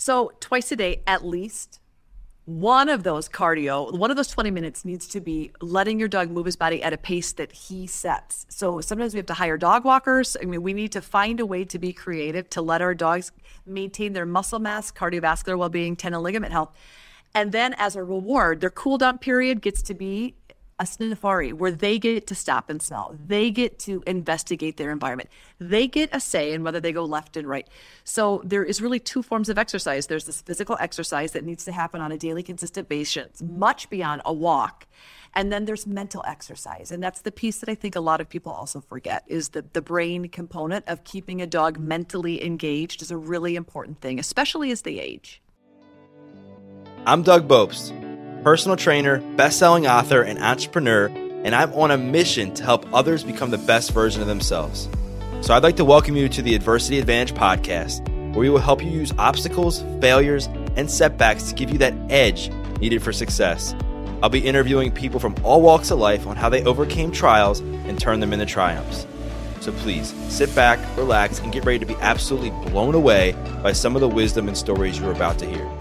So twice a day, at least, one of those 20 minutes needs to be letting your dog move his body at a pace that he sets. So sometimes we have to hire dog walkers. I mean, we need to find a way to be creative to let our dogs maintain their muscle mass, cardiovascular well-being, tendon ligament health. And then as a reward, their cool down period gets to be a sniffari where they get to stop and smell. They get to investigate their environment. They get a say in whether they go left and right. So there is really two forms of exercise. There's this physical exercise that needs to happen on a daily consistent basis, much beyond a walk. And then there's mental exercise. And that's the piece that I think a lot of people also forget is the brain component of keeping a dog mentally engaged is a really important thing, especially as they age. I'm Doug Bopst, personal trainer, best-selling author, and entrepreneur, and I'm on a mission to help others become the best version of themselves. So I'd like to welcome you to the Adversity Advantage podcast, where we will help you use obstacles, failures, and setbacks to give you that edge needed for success. I'll be interviewing people from all walks of life on how they overcame trials and turned them into triumphs. So please, sit back, relax, and get ready to be absolutely blown away by some of the wisdom and stories you're about to hear.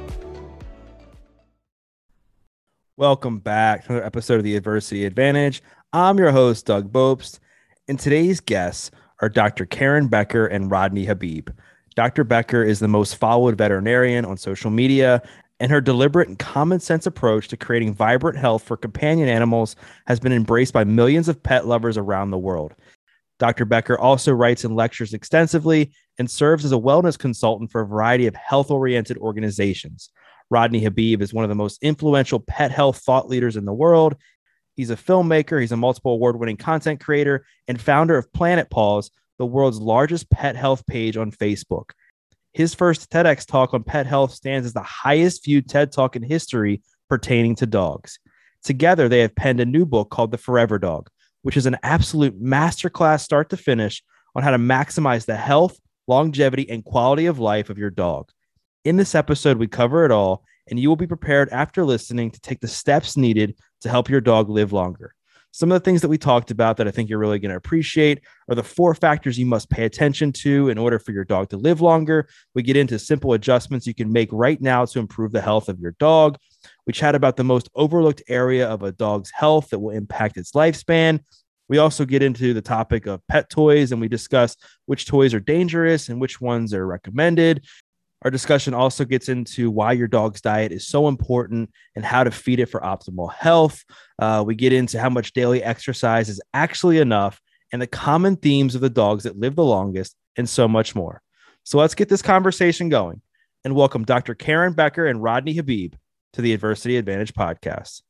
Welcome back to another episode of the Adversity Advantage. I'm your host, Doug Bopst, and today's guests are Dr. Karen Becker and Rodney Habib. Dr. Becker is the most followed veterinarian on social media, and her deliberate and common sense approach to creating vibrant health for companion animals has been embraced by millions of pet lovers around the world. Dr. Becker also writes and lectures extensively and serves as a wellness consultant for a variety of health-oriented organizations. Rodney Habib is one of the most influential pet health thought leaders in the world. He's a filmmaker, he's a multiple award-winning content creator, and founder of Planet Paws, the world's largest pet health page on Facebook. His first TEDx talk on pet health stands as the highest viewed TED Talk in history pertaining to dogs. Together, they have penned a new book called The Forever Dog, which is an absolute masterclass start to finish on how to maximize the health, longevity, and quality of life of your dog. In this episode, we cover it all, and you will be prepared after listening to take the steps needed to help your dog live longer. Some of the things that we talked about that I think you're really going to appreciate are the 4 factors you must pay attention to in order for your dog to live longer. We get into simple adjustments you can make right now to improve the health of your dog. We chat about the most overlooked area of a dog's health that will impact its lifespan. We also get into the topic of pet toys, and we discuss which toys are dangerous and which ones are recommended. Our discussion also gets into why your dog's diet is so important and how to feed it for optimal health. We get into how much daily exercise is actually enough and the common themes of the dogs that live the longest and so much more. So let's get this conversation going and welcome Dr. Karen Becker and Rodney Habib to the Adversity Advantage podcast.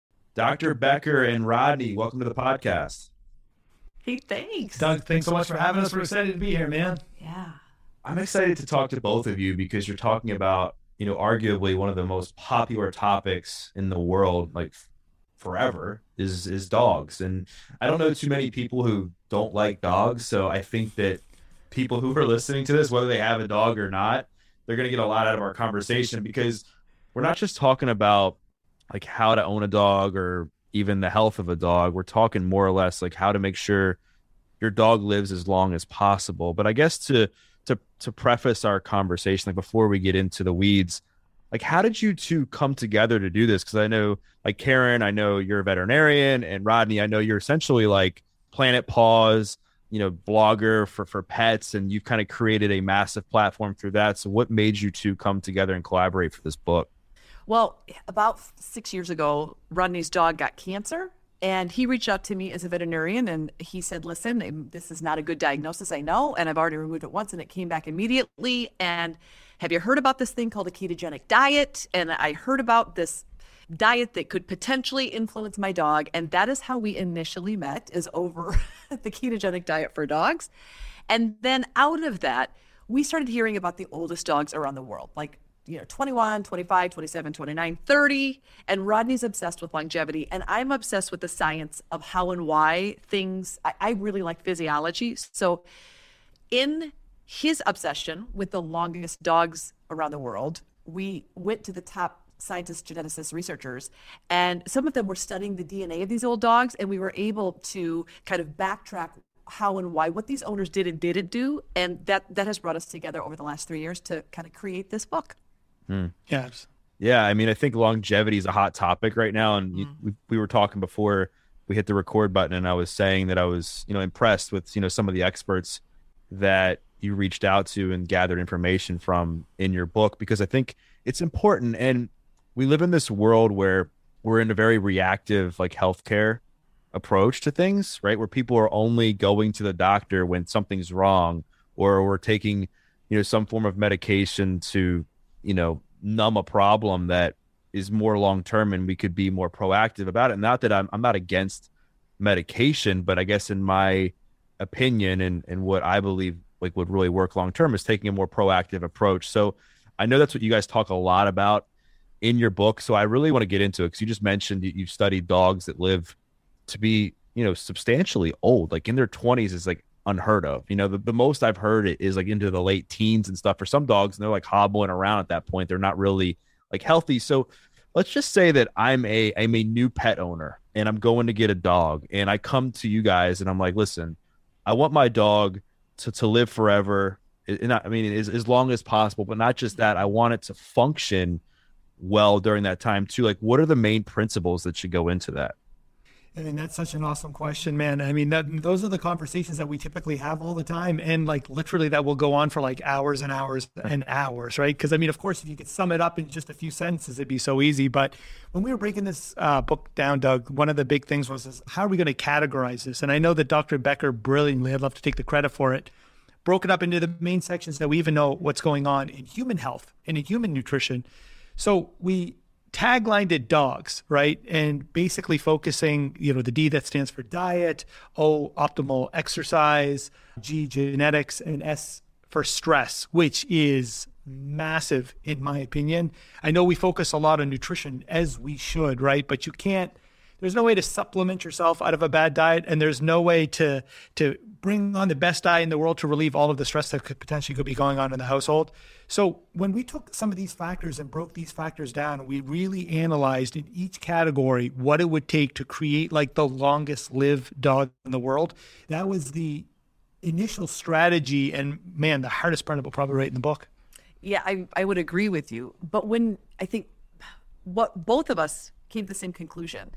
Dr. Becker and Rodney, welcome to the podcast. Hey, thanks. Doug, thanks so much for having us. We're excited to be here, man. Yeah. I'm excited to talk to both of you because you're talking about, arguably one of the most popular topics in the world, like forever, is dogs. And I don't know too many people who don't like dogs. So I think that people who are listening to this, whether they have a dog or not, they're going to get a lot out of our conversation because we're not just talking about like how to own a dog or even the health of a dog. We're talking more or less like how to make sure your dog lives as long as possible. But I guess to preface our conversation, like before we get into the weeds, like how did you two come together to do this? Because I know, like Karen, I know you're a veterinarian, and Rodney, I know you're essentially like Planet Paws, blogger for pets, and you've kind of created a massive platform through that. So what made you two come together and collaborate for this book? Well, about 6 years ago, Rodney's dog got cancer. And he reached out to me as a veterinarian and he said, listen, this is not a good diagnosis, I know, and I've already removed it once and it came back immediately. And have you heard about this thing called a ketogenic diet? And I heard about this diet that could potentially influence my dog. And that is how we initially met, is over the ketogenic diet for dogs. And then out of that, we started hearing about the oldest dogs around the world, like 21, 25, 27, 29, 30. And Rodney's obsessed with longevity. And I'm obsessed with the science of how and why things, I really like physiology. So in his obsession with the longest dogs around the world, we went to the top scientists, geneticists, researchers, and some of them were studying the DNA of these old dogs. And we were able to kind of backtrack how and why, what these owners did and didn't do. And that has brought us together over the last 3 years to kind of create this book. Yes. Yeah, I mean, I think longevity is a hot topic right now, and we were talking before we hit the record button, and I was saying that I was, impressed with, some of the experts that you reached out to and gathered information from in your book, because I think it's important. And we live in this world where we're in a very reactive, like, healthcare approach to things, right? Where people are only going to the doctor when something's wrong, or we're taking, some form of medication to, numb a problem that is more long-term, and we could be more proactive about it. Not that I'm not against medication, but I guess in my opinion and what I believe like would really work long-term is taking a more proactive approach. So I know that's what you guys talk a lot about in your book. So I really want to get into it, because you just mentioned you've studied dogs that live to be, substantially old, like in their 20s is like unheard of. The most I've heard it is like into the late teens and stuff for some dogs, and they're like hobbling around at that point. They're not really like healthy. So let's just say that I'm a new pet owner, and I'm going to get a dog, and I come to you guys and I'm like, listen, I want my dog to live forever. And I mean, as long as possible, but not just that. I want it to function well during that time too. Like, what are the main principles that should go into that? I mean, that's such an awesome question, man. I mean, those are the conversations that we typically have all the time. And like literally that will go on for like hours and hours and hours, right? Because I mean, of course, if you could sum it up in just a few sentences, it'd be so easy. But when we were breaking this book down, Doug, one of the big things was how are we going to categorize this? And I know that Dr. Becker brilliantly, I'd love to take the credit for it, broke it up into the main sections that we even know what's going on in human health and in human nutrition. So we taglined it dogs, right? And basically focusing, the D that stands for diet, O, optimal exercise, G, genetics, and S for stress, which is massive in my opinion. I know we focus a lot on nutrition, as we should, right? But there's no way to supplement yourself out of a bad diet, and there's no way to bring on the best diet in the world to relieve all of the stress that could potentially be going on in the household. So when we took some of these factors and broke these factors down, we really analyzed in each category what it would take to create like the longest lived dog in the world. That was the initial strategy, and man, the hardest part of it probably right in the book. Yeah, I would agree with you. But when I think what both of us came to the same conclusion,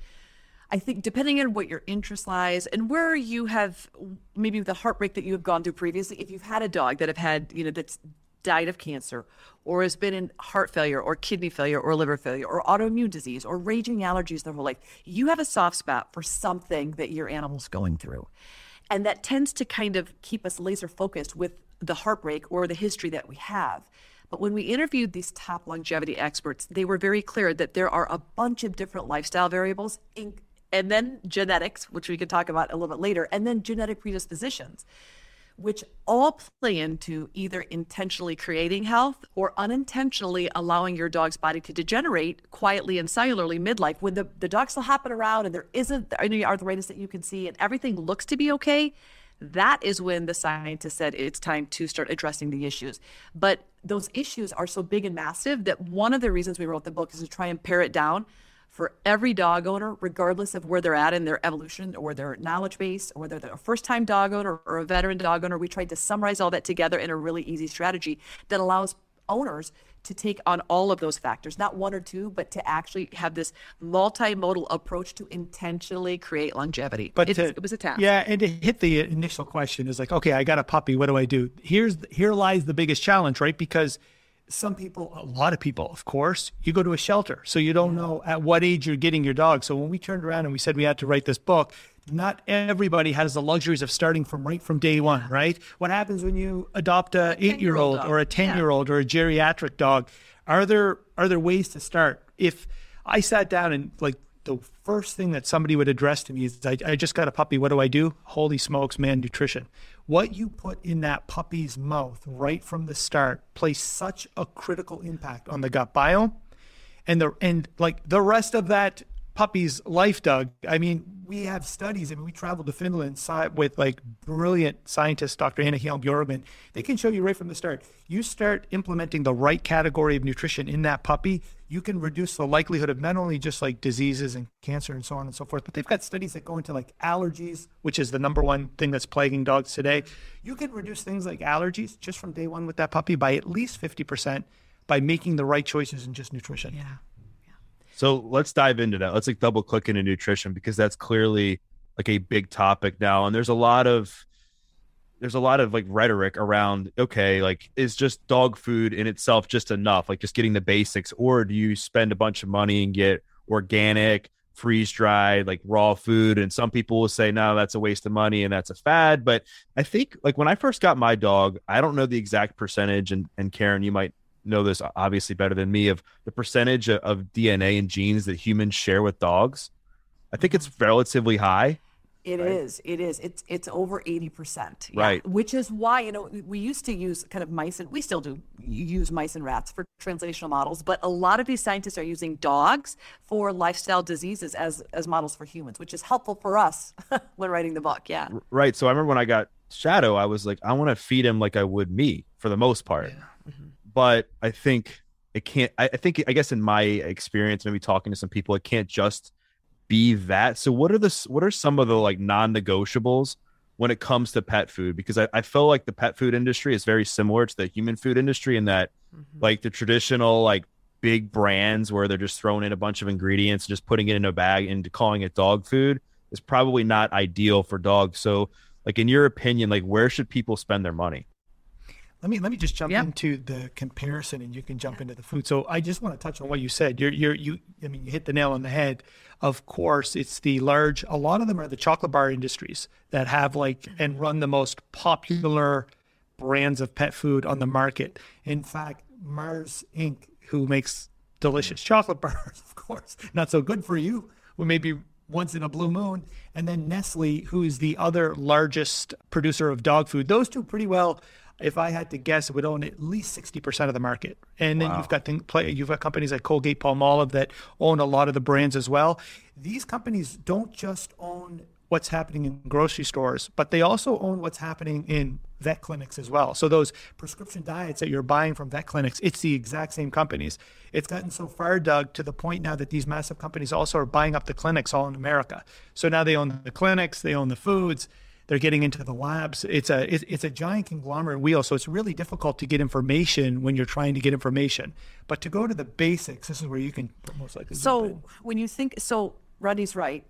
I think depending on what your interest lies and where you have maybe the heartbreak that you have gone through previously, if you've had a dog that have had, that's died of cancer or has been in heart failure or kidney failure or liver failure or autoimmune disease or raging allergies their whole life, you have a soft spot for something that your animal's going through. And that tends to kind of keep us laser focused with the heartbreak or the history that we have. But when we interviewed these top longevity experts, they were very clear that there are a bunch of different lifestyle variables, and then genetics, which we could talk about a little bit later, and then genetic predispositions, which all play into either intentionally creating health or unintentionally allowing your dog's body to degenerate quietly and cellularly midlife when the dog's still hopping around and there isn't any arthritis that you can see and everything looks to be okay. That is when the scientists said it's time to start addressing the issues. But those issues are so big and massive that one of the reasons we wrote the book is to try and pare it down for every dog owner, regardless of where they're at in their evolution or their knowledge base, or whether they're a first-time dog owner or a veteran dog owner. We tried to summarize all that together in a really easy strategy that allows owners to take on all of those factors, not one or two, but to actually have this multimodal approach to intentionally create longevity. But it was a task. Yeah, and to hit the initial question is like, okay, I got a puppy. What do I do? Here lies the biggest challenge, right? Because some people, a lot of people, of course, you go to a shelter, so you don't know at what age you're getting your dog. So when we turned around and we said we had to write this book, not everybody has the luxuries of starting from day one, right? What happens when you adopt a 8-year-old or a 10-year-old or a geriatric dog? Are there ways to start? If I sat down and like the first thing that somebody would address to me is, I just got a puppy. What do I do? Holy smokes, man, nutrition. What you put in that puppy's mouth right from the start plays such a critical impact on the gut biome and like the rest of that puppy's life, Doug. I mean, we have studies. I mean, we traveled to Finland with like brilliant scientists, Dr. Anna Hjelm Bjorkman. They can show you right from the start. You start implementing the right category of nutrition in that puppy, you can reduce the likelihood of not only just like diseases and cancer and so on and so forth, but they've got studies that go into like allergies, which is the number one thing that's plaguing dogs today. You can reduce things like allergies just from day one with that puppy by at least 50% by making the right choices in just nutrition. Yeah. So let's dive into that. Let's like double click into nutrition, because that's clearly like a big topic now. And there's a lot of like rhetoric around, okay, like is just dog food in itself just enough, like just getting the basics, or do you spend a bunch of money and get organic, freeze dried, like raw food? And some people will say, no, that's a waste of money and that's a fad. But I think like when I first got my dog, I don't know the exact percentage, and Karen, you might know this obviously better than me, of the percentage of DNA and genes that humans share with dogs. I think it's relatively high. It is. It's over 80%. Yeah. Right. Which is why, we used to use kind of mice, and we still do use mice and rats for translational models, but a lot of these scientists are using dogs for lifestyle diseases as models for humans, which is helpful for us when writing the book. Yeah. Right. So I remember when I got Shadow, I was like, I want to feed him like I would me for the most part. Yeah. But I think it can't, I guess in my experience, maybe talking to some people, it can't just be that. So what are some of the like non-negotiables when it comes to pet food? Because I feel like the pet food industry is very similar to the human food industry in that like the traditional like big brands where they're just throwing in a bunch of ingredients, just putting it in a bag and calling it dog food is probably not ideal for dogs. So like in your opinion, like where should people spend their money? Let me just jump into the comparison, and you can jump into the food. So I just want to touch on what you said. You hit the nail on the head. Of course, it's a lot of them are the chocolate bar industries that have and run the most popular brands of pet food on the market. In fact, Mars Inc., who makes delicious chocolate bars, of course, not so good for you, well, maybe once in a blue moon. And then Nestle, who is the other largest producer of dog food. Those two pretty well, if I had to guess, it would own at least 60% of the market. And then you've got companies like Colgate Palmolive that own a lot of the brands as well. These companies don't just own what's happening in grocery stores, but they also own what's happening in vet clinics as well. So those prescription diets that you're buying from vet clinics, it's the exact same companies. It's gotten so far, Doug, to the point now that these massive companies also are buying up the clinics all in America. So now they own the clinics, they own the foods, they're getting into the labs. It's a giant conglomerate wheel. So it's really difficult to get information when you're trying to get information. But to go to the basics, this is where you can most likely. So when you think, Rodney's right.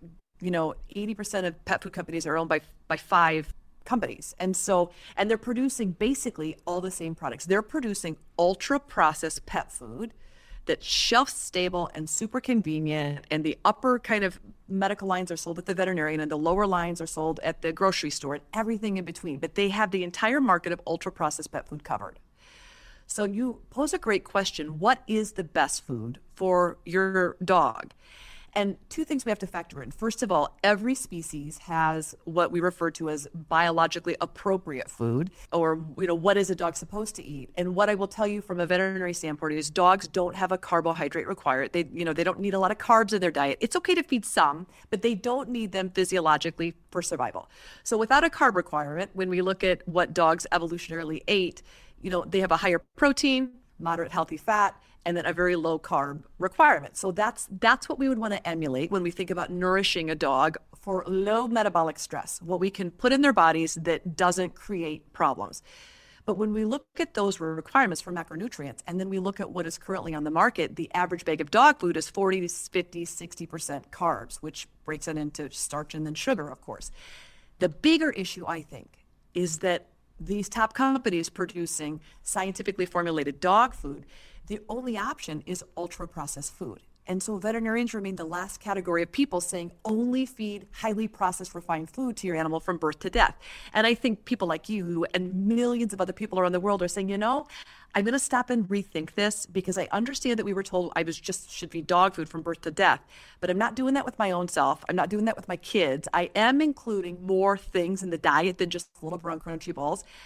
80% of pet food companies are owned by 5 companies. And they're producing basically all the same products. They're producing ultra processed pet food that's shelf stable and super convenient. And the upper kind of medical lines are sold at the veterinarian, and the lower lines are sold at the grocery store, and everything in between. But they have the entire market of ultra processed pet food covered. So you pose a great question. What is the best food for your dog? And 2 things we have to factor in. First of all, every species has what we refer to as biologically appropriate food, or what is a dog supposed to eat? And what I will tell you from a veterinary standpoint is dogs don't have a carbohydrate required. They don't need a lot of carbs in their diet. It's okay to feed some, but they don't need them physiologically for survival. So without a carb requirement, when we look at what dogs evolutionarily ate, they have a higher protein, moderate healthy fat, and then a very low carb requirement. So that's what we would want to emulate when we think about nourishing a dog for low metabolic stress, what we can put in their bodies that doesn't create problems. But when we look at those requirements for macronutrients, and then we look at what is currently on the market, the average bag of dog food is 40 to 50, 60% carbs, which breaks it into starch and then sugar, of course. The bigger issue, I think, is that these top companies producing scientifically formulated dog food, the only option is ultra-processed food. And so veterinarians remain the last category of people saying only feed highly processed, refined food to your animal from birth to death. And I think people like you and millions of other people around the world are saying, I'm going to stop and rethink this, because I understand that we were told I should feed dog food from birth to death, but I'm not doing that with my own self. I'm not doing that with my kids. I am including more things in the diet than just little brown crunchy balls.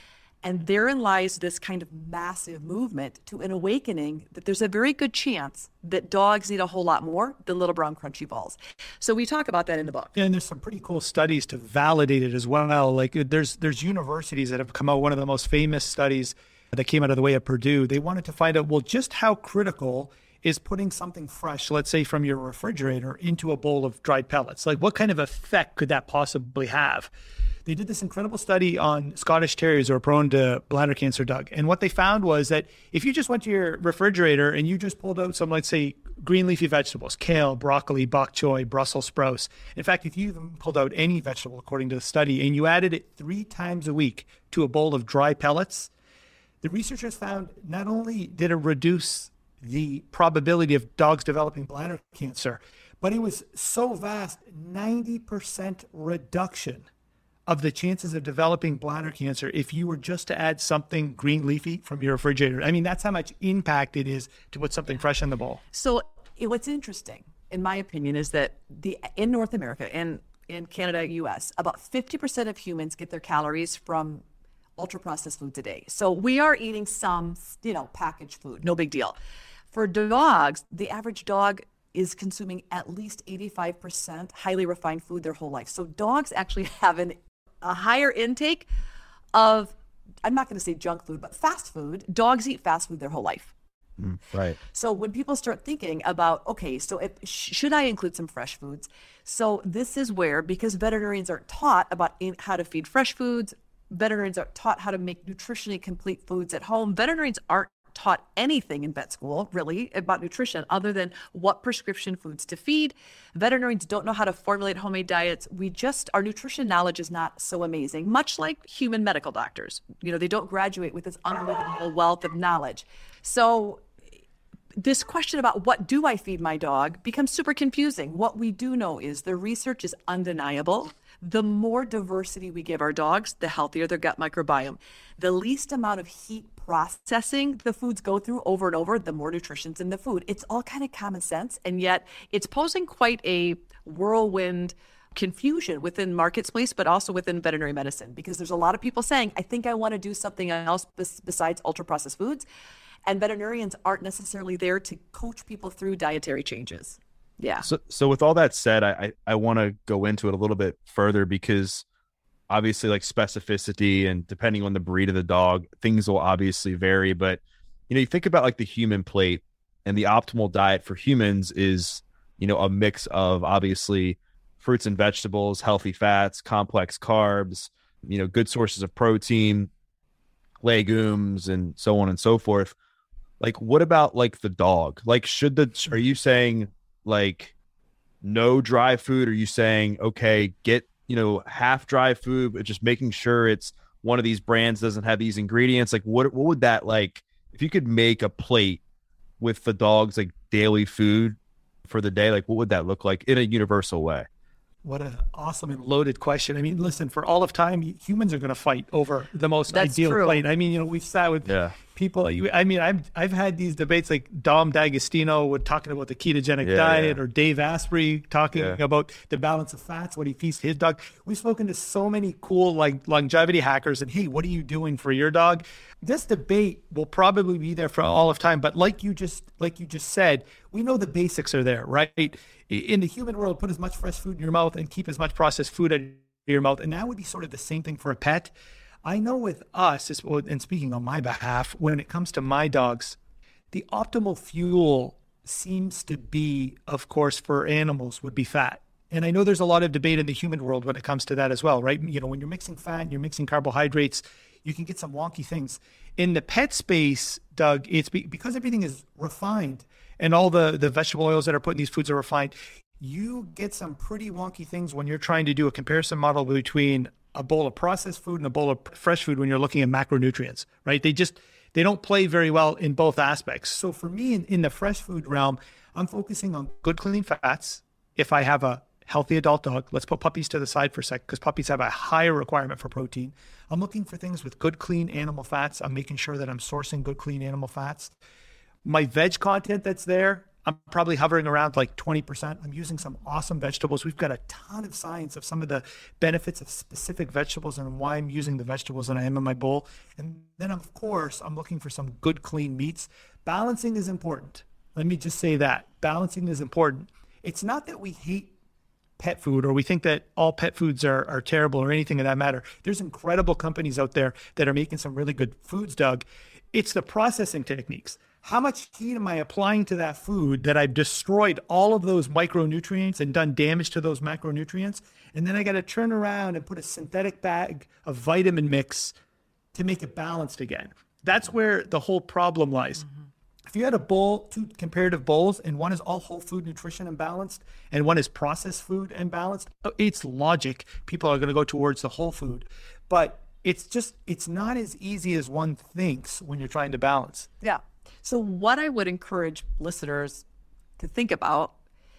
And therein lies this kind of massive movement to an awakening that there's a very good chance that dogs eat a whole lot more than little brown crunchy balls. So we talk about that in the book. Yeah, and there's some pretty cool studies to validate it as well. Like there's universities that have come out. One of the most famous studies that came out of the way of Purdue, they wanted to find out, well, just how critical is putting something fresh, let's say from your refrigerator, into a bowl of dried pellets? Like what kind of effect could that possibly have? They did this incredible study on Scottish Terriers who are prone to bladder cancer, Doug. And what they found was that if you just went to your refrigerator and you just pulled out some, let's say, green leafy vegetables, kale, broccoli, bok choy, Brussels sprouts. In fact, if you even pulled out any vegetable, according to the study, and you added it 3 times a week to a bowl of dry pellets, the researchers found not only did it reduce the probability of dogs developing bladder cancer, but it was so vast, 90% reduction of the chances of developing bladder cancer if you were just to add something green leafy from your refrigerator. I mean, that's how much impact it is to put something fresh in the bowl. So what's interesting, in my opinion, is that in North America and in Canada, US, about 50% of humans get their calories from ultra-processed foods a day. So we are eating some, packaged food, no big deal. For dogs, the average dog is consuming at least 85% highly refined food their whole life. So dogs actually have a higher intake of, I'm not going to say junk food, but fast food. Dogs eat fast food their whole life. Right. So when people start thinking about, okay, so should I include some fresh foods? So this is where, because veterinarians aren't taught about how to feed fresh foods, veterinarians aren't taught how to make nutritionally complete foods at home. Veterinarians aren't taught anything in vet school, really, about nutrition other than what prescription foods to feed. Veterinarians don't know how to formulate homemade diets. Our nutrition knowledge is not so amazing, much like human medical doctors. They don't graduate with this unbelievable wealth of knowledge. So this question about what do I feed my dog becomes super confusing. What we do know is the research is undeniable. The more diversity we give our dogs, the healthier their gut microbiome. The least amount of heat processing the foods go through over and over, the more nutrition's in the food. It's all kind of common sense, and yet it's posing quite a whirlwind confusion within marketplace, but also within veterinary medicine, because there's a lot of people saying, I think I want to do something else besides ultra-processed foods, and veterinarians aren't necessarily there to coach people through dietary changes. Yeah. So with all that said, I want to go into it a little bit further, because obviously like specificity and depending on the breed of the dog, things will obviously vary. But, you think about like the human plate, and the optimal diet for humans is, a mix of obviously fruits and vegetables, healthy fats, complex carbs, good sources of protein, legumes, and so on and so forth. Like, what about like the dog? Like, are you saying like no dry food? Are you saying, okay, get, half dry food, but just making sure it's one of these brands doesn't have these ingredients? Like, what would that, like, if you could make a plate with the dog's like daily food for the day, like what would that look like in a universal way? What an awesome and loaded question. I mean, listen, for all of time, humans are going to fight over the most ideal plate. I mean, we've sat with people. I mean, I've had these debates like Dom D'Agostino would talking about the ketogenic diet, or Dave Asprey talking about the balance of fats, what he feeds his dog. We've spoken to so many cool like longevity hackers, and hey, what are you doing for your dog? This debate will probably be there for all of time, but like you just said, we know the basics are there, right? In the human world, put as much fresh food in your mouth and keep as much processed food in your mouth. And that would be sort of the same thing for a pet. I know with us, and speaking on my behalf, when it comes to my dogs, the optimal fuel seems to be, of course, for animals would be fat. And I know there's a lot of debate in the human world when it comes to that as well, right? When you're mixing fat and you're mixing carbohydrates, you can get some wonky things. In the pet space, Doug, it's because everything is refined and all the vegetable oils that are put in these foods are refined, you get some pretty wonky things when you're trying to do a comparison model between a bowl of processed food and a bowl of fresh food when you're looking at macronutrients, right? They don't play very well in both aspects. So for me, in the fresh food realm, I'm focusing on good, clean fats. If I have a healthy adult dog, let's put puppies to the side for a sec, because puppies have a higher requirement for protein. I'm looking for things with good, clean animal fats. I'm making sure that I'm sourcing good, clean animal fats. My veg content that's there, I'm probably hovering around like 20%. I'm using some awesome vegetables. We've got a ton of science of some of the benefits of specific vegetables and why I'm using the vegetables that I am in my bowl. And then, of course, I'm looking for some good, clean meats. Balancing is important. Let me just say that. Balancing is important. It's not that we hate pet food or we think that all pet foods are terrible or anything of that matter. There's incredible companies out there that are making some really good foods, Doug. It's the processing techniques. How much heat am I applying to that food that I've destroyed all of those micronutrients and done damage to those macronutrients? And then I got to turn around and put a synthetic bag of vitamin mix to make it balanced again. That's where the whole problem lies. Mm-hmm. If you had a bowl, two comparative bowls, and one is all whole food nutrition and balanced, and one is processed food and balanced, it's logic. People are going to go towards the whole food. But it's not as easy as one thinks when you're trying to balance. Yeah. So what I would encourage listeners to think about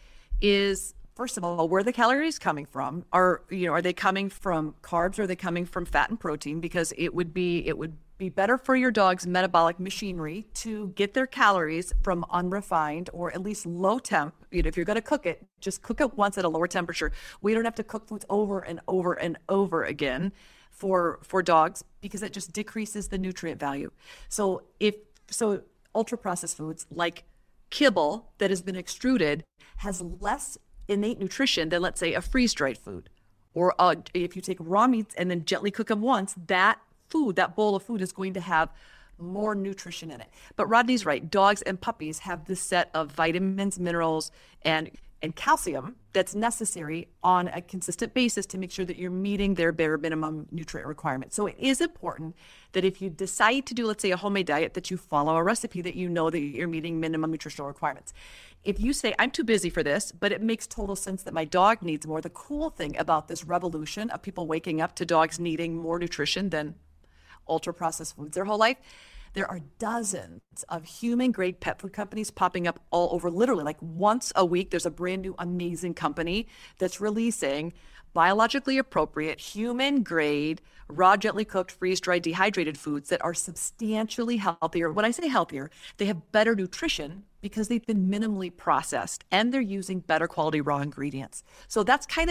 is, first of all, where the calories coming from? Are they coming from carbs or are they coming from fat and protein? Because it would be better for your dog's metabolic machinery to get their calories from unrefined or at least low temp. If you're going to cook it, just cook it once at a lower temperature. We don't have to cook foods over and over and over again for dogs because it just decreases the nutrient value. So ultra processed foods like kibble that has been extruded has less innate nutrition than, let's say, a freeze-dried food. Or if you take raw meats and then gently cook them once, that bowl of food is going to have more nutrition in it. But Rodney's right. Dogs and puppies have this set of vitamins, minerals, and calcium that's necessary on a consistent basis to make sure that you're meeting their bare minimum nutrient requirements. So it is important that if you decide to do, let's say, a homemade diet, that you follow a recipe that you know that you're meeting minimum nutritional requirements. If you say, I'm too busy for this, but it makes total sense that my dog needs more, the cool thing about this revolution of people waking up to dogs needing more nutrition than ultra-processed foods their whole life, there are dozens of human-grade pet food companies popping up all over, literally like once a week. There's a brand new amazing company that's releasing biologically appropriate, human-grade, raw, gently cooked, freeze-dried, dehydrated foods that are substantially healthier. When I say healthier, they have better nutrition because they've been minimally processed and they're using better quality raw ingredients. So that's kind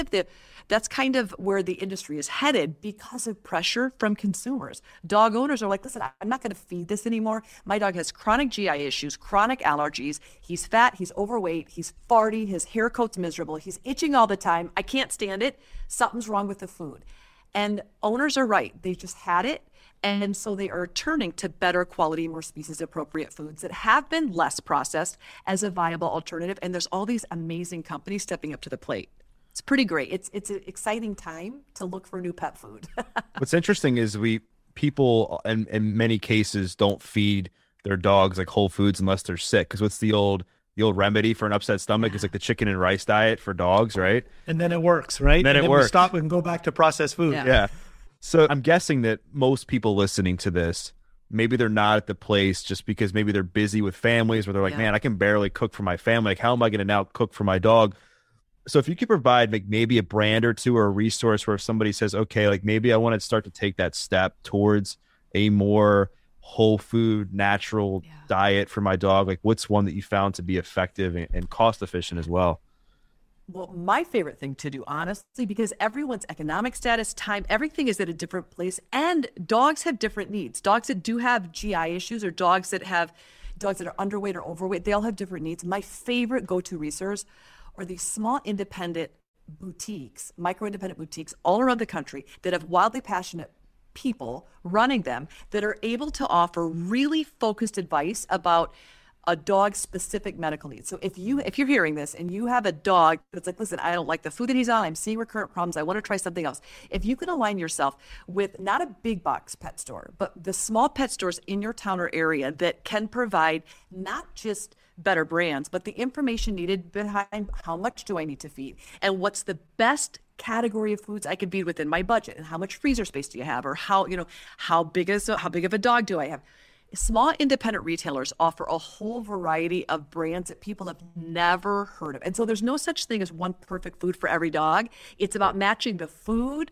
of where the industry is headed because of pressure from consumers. Dog owners are like, listen, I'm not going to feed this anymore. My dog has chronic GI issues, chronic allergies. He's fat, he's overweight, he's farty, his hair coat's miserable, he's itching all the time. I can't stand it. Something's wrong with the food. And owners are right. They just had it. And so they are turning to better quality, more species appropriate foods that have been less processed as a viable alternative. And there's all these amazing companies stepping up to the plate. It's pretty great. It's an exciting time to look for new pet food. What's interesting is people in many cases don't feed their dogs like whole foods unless they're sick. Because what's the old remedy for an upset stomach is like the chicken and rice diet for dogs, right? And then it works, right? And then it works. We stop and go back to processed food. Yeah. So I'm guessing that most people listening to this, maybe they're not at the place just because maybe they're busy with families where they're like, man, I can barely cook for my family. Like, how am I going to now cook for my dog? So if you could provide like maybe a brand or two or a resource where if somebody says, okay, like maybe I want to start to take that step towards a more whole food, natural diet for my dog, like what's one that you found to be effective and cost efficient as well? Well, my favorite thing to do, honestly, because everyone's economic status, time, everything is at a different place. And dogs have different needs. Dogs that do have GI issues or dogs that are underweight or overweight, they all have different needs. My favorite go-to resource are these small independent boutiques, micro-independent boutiques all around the country that have wildly passionate people running them that are able to offer really focused advice about a dog's specific medical needs. So if you're hearing this and you have a dog that's like, listen, I don't like the food that he's on, I'm seeing recurrent problems, I want to try something else. If you can align yourself with not a big box pet store, but the small pet stores in your town or area that can provide not just better brands, but the information needed behind how much do I need to feed and what's the best category of foods I can feed within my budget and how much freezer space do you have or how big of a dog do I have? Small independent retailers offer a whole variety of brands that people have never heard of. And so there's no such thing as one perfect food for every dog. It's about matching the food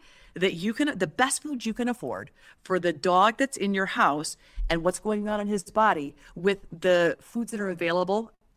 the best food you can afford for the dog that's in your house and what's going on in his body with the foods that are available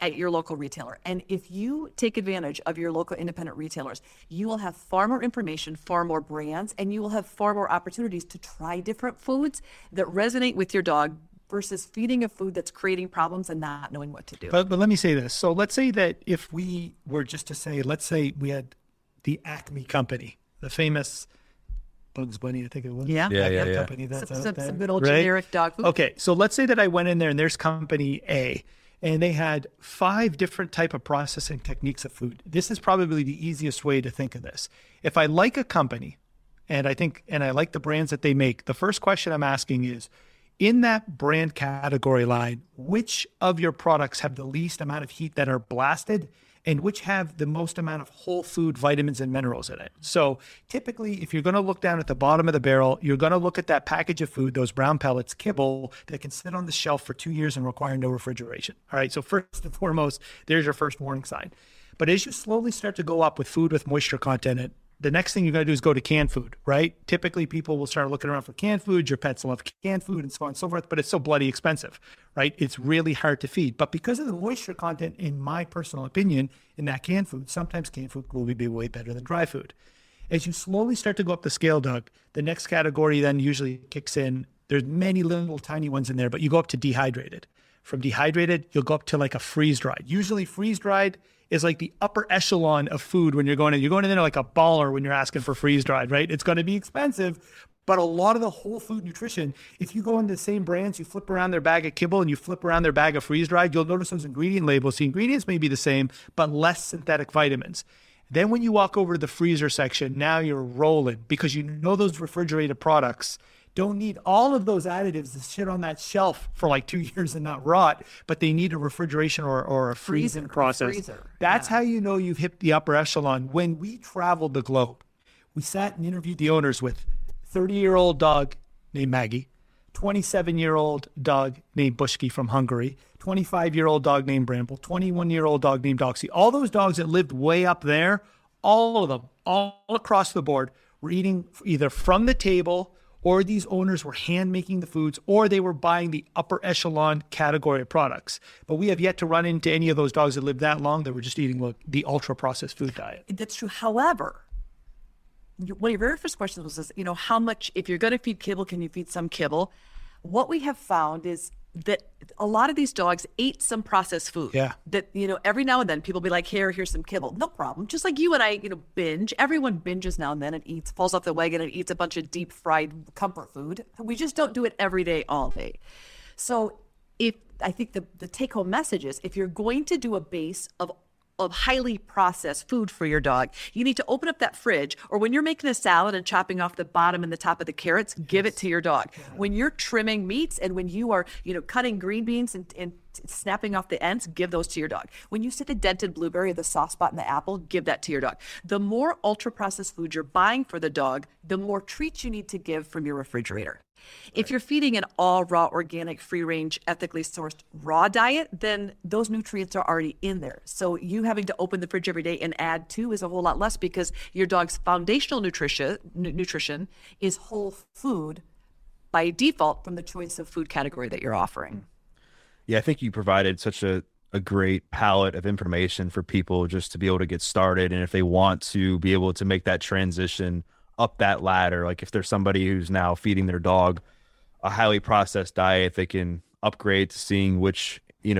at your local retailer. And if you take advantage of your local independent retailers, you will have far more information, far more brands, and you will have far more opportunities to try different foods that resonate with your dog versus feeding a food that's creating problems and not knowing what to do. But let me say this. So let's say that if we were just to say, let's say we had the Acme company, the famous Bugs Bunny, I think it was. Yeah. That company. That's some good old generic dog food. Okay. So let's say that I went in there and there's company A and they had 5 different type of processing techniques of food. This is probably the easiest way to think of this. If I like a company and I like the brands that they make, the first question I'm asking is, in that brand category line, which of your products have the least amount of heat that are blasted and which have the most amount of whole food vitamins and minerals in it? So typically, if you're going to look down at the bottom of the barrel, you're going to look at that package of food, those brown pellets, kibble, that can sit on the shelf for 2 years and require no refrigeration. All right, so first and foremost, there's your first warning sign. But as you slowly start to go up with food with moisture content in it, the next thing you're going to do is go to canned food, right? Typically, people will start looking around for canned food. Your pets love canned food and so on and so forth, but it's so bloody expensive, right? It's really hard to feed. But because of the moisture content, in my personal opinion, in that canned food, sometimes canned food will be way better than dry food. As you slowly start to go up the scale, Doug, the next category then usually kicks in. There's many little tiny ones in there, but you go up to dehydrated. From dehydrated, you'll go up to like a freeze-dried. Usually freeze-dried is like the upper echelon of food when you're going in. You're going in there like a baller when you're asking for freeze-dried, right? It's going to be expensive, but a lot of the whole food nutrition, if you go into the same brands, you flip around their bag of kibble and you flip around their bag of freeze-dried, you'll notice those ingredient labels. The ingredients may be the same, but less synthetic vitamins. Then when you walk over to the freezer section, now you're rolling because you know those refrigerated products don't need all of those additives to sit on that shelf for like 2 years and not rot, but they need a refrigeration or a freezing process. That's how you know you've hit the upper echelon. When we traveled the globe, we sat and interviewed the owners with 30-year-old dog named Maggie, 27-year-old dog named Bushki from Hungary, 25-year-old dog named Bramble, 21-year-old dog named Doxy. All those dogs that lived way up there, all of them, all across the board, were eating either from the table, or these owners were hand making the foods, or they were buying the upper echelon category of products. But we have yet to run into any of those dogs that lived that long that were just eating the ultra processed food diet. That's true. However, one of your very first questions was, how much, if you're going to feed kibble, can you feed some kibble? What we have found is that a lot of these dogs ate some processed food. Yeah. That, every now and then people be like, here's some kibble. No problem. Just like you and I, binge. Everyone binges now and then and falls off the wagon and eats a bunch of deep fried comfort food. We just don't do it every day, all day. So I think the take home message is, if you're going to do a base of highly processed food for your dog, you need to open up that fridge, or when you're making a salad and chopping off the bottom and the top of the carrots, give it to your dog. Yeah. When you're trimming meats and when you are, cutting green beans and snapping off the ends, give those to your dog. When you see the dented blueberry or the soft spot in the apple, give that to your dog. The more ultra processed food you're buying for the dog, the more treats you need to give from your refrigerator. If you're feeding an all raw, organic, free range, ethically sourced raw diet, then those nutrients are already in there. So you having to open the fridge every day and add to is a whole lot less, because your dog's foundational nutrition is whole food by default from the choice of food category that you're offering. Yeah, I think you provided such a great palette of information for people just to be able to get started. And if they want to be able to make that transition up that ladder, like if there's somebody who's now feeding their dog a highly processed diet, they can upgrade to seeing which,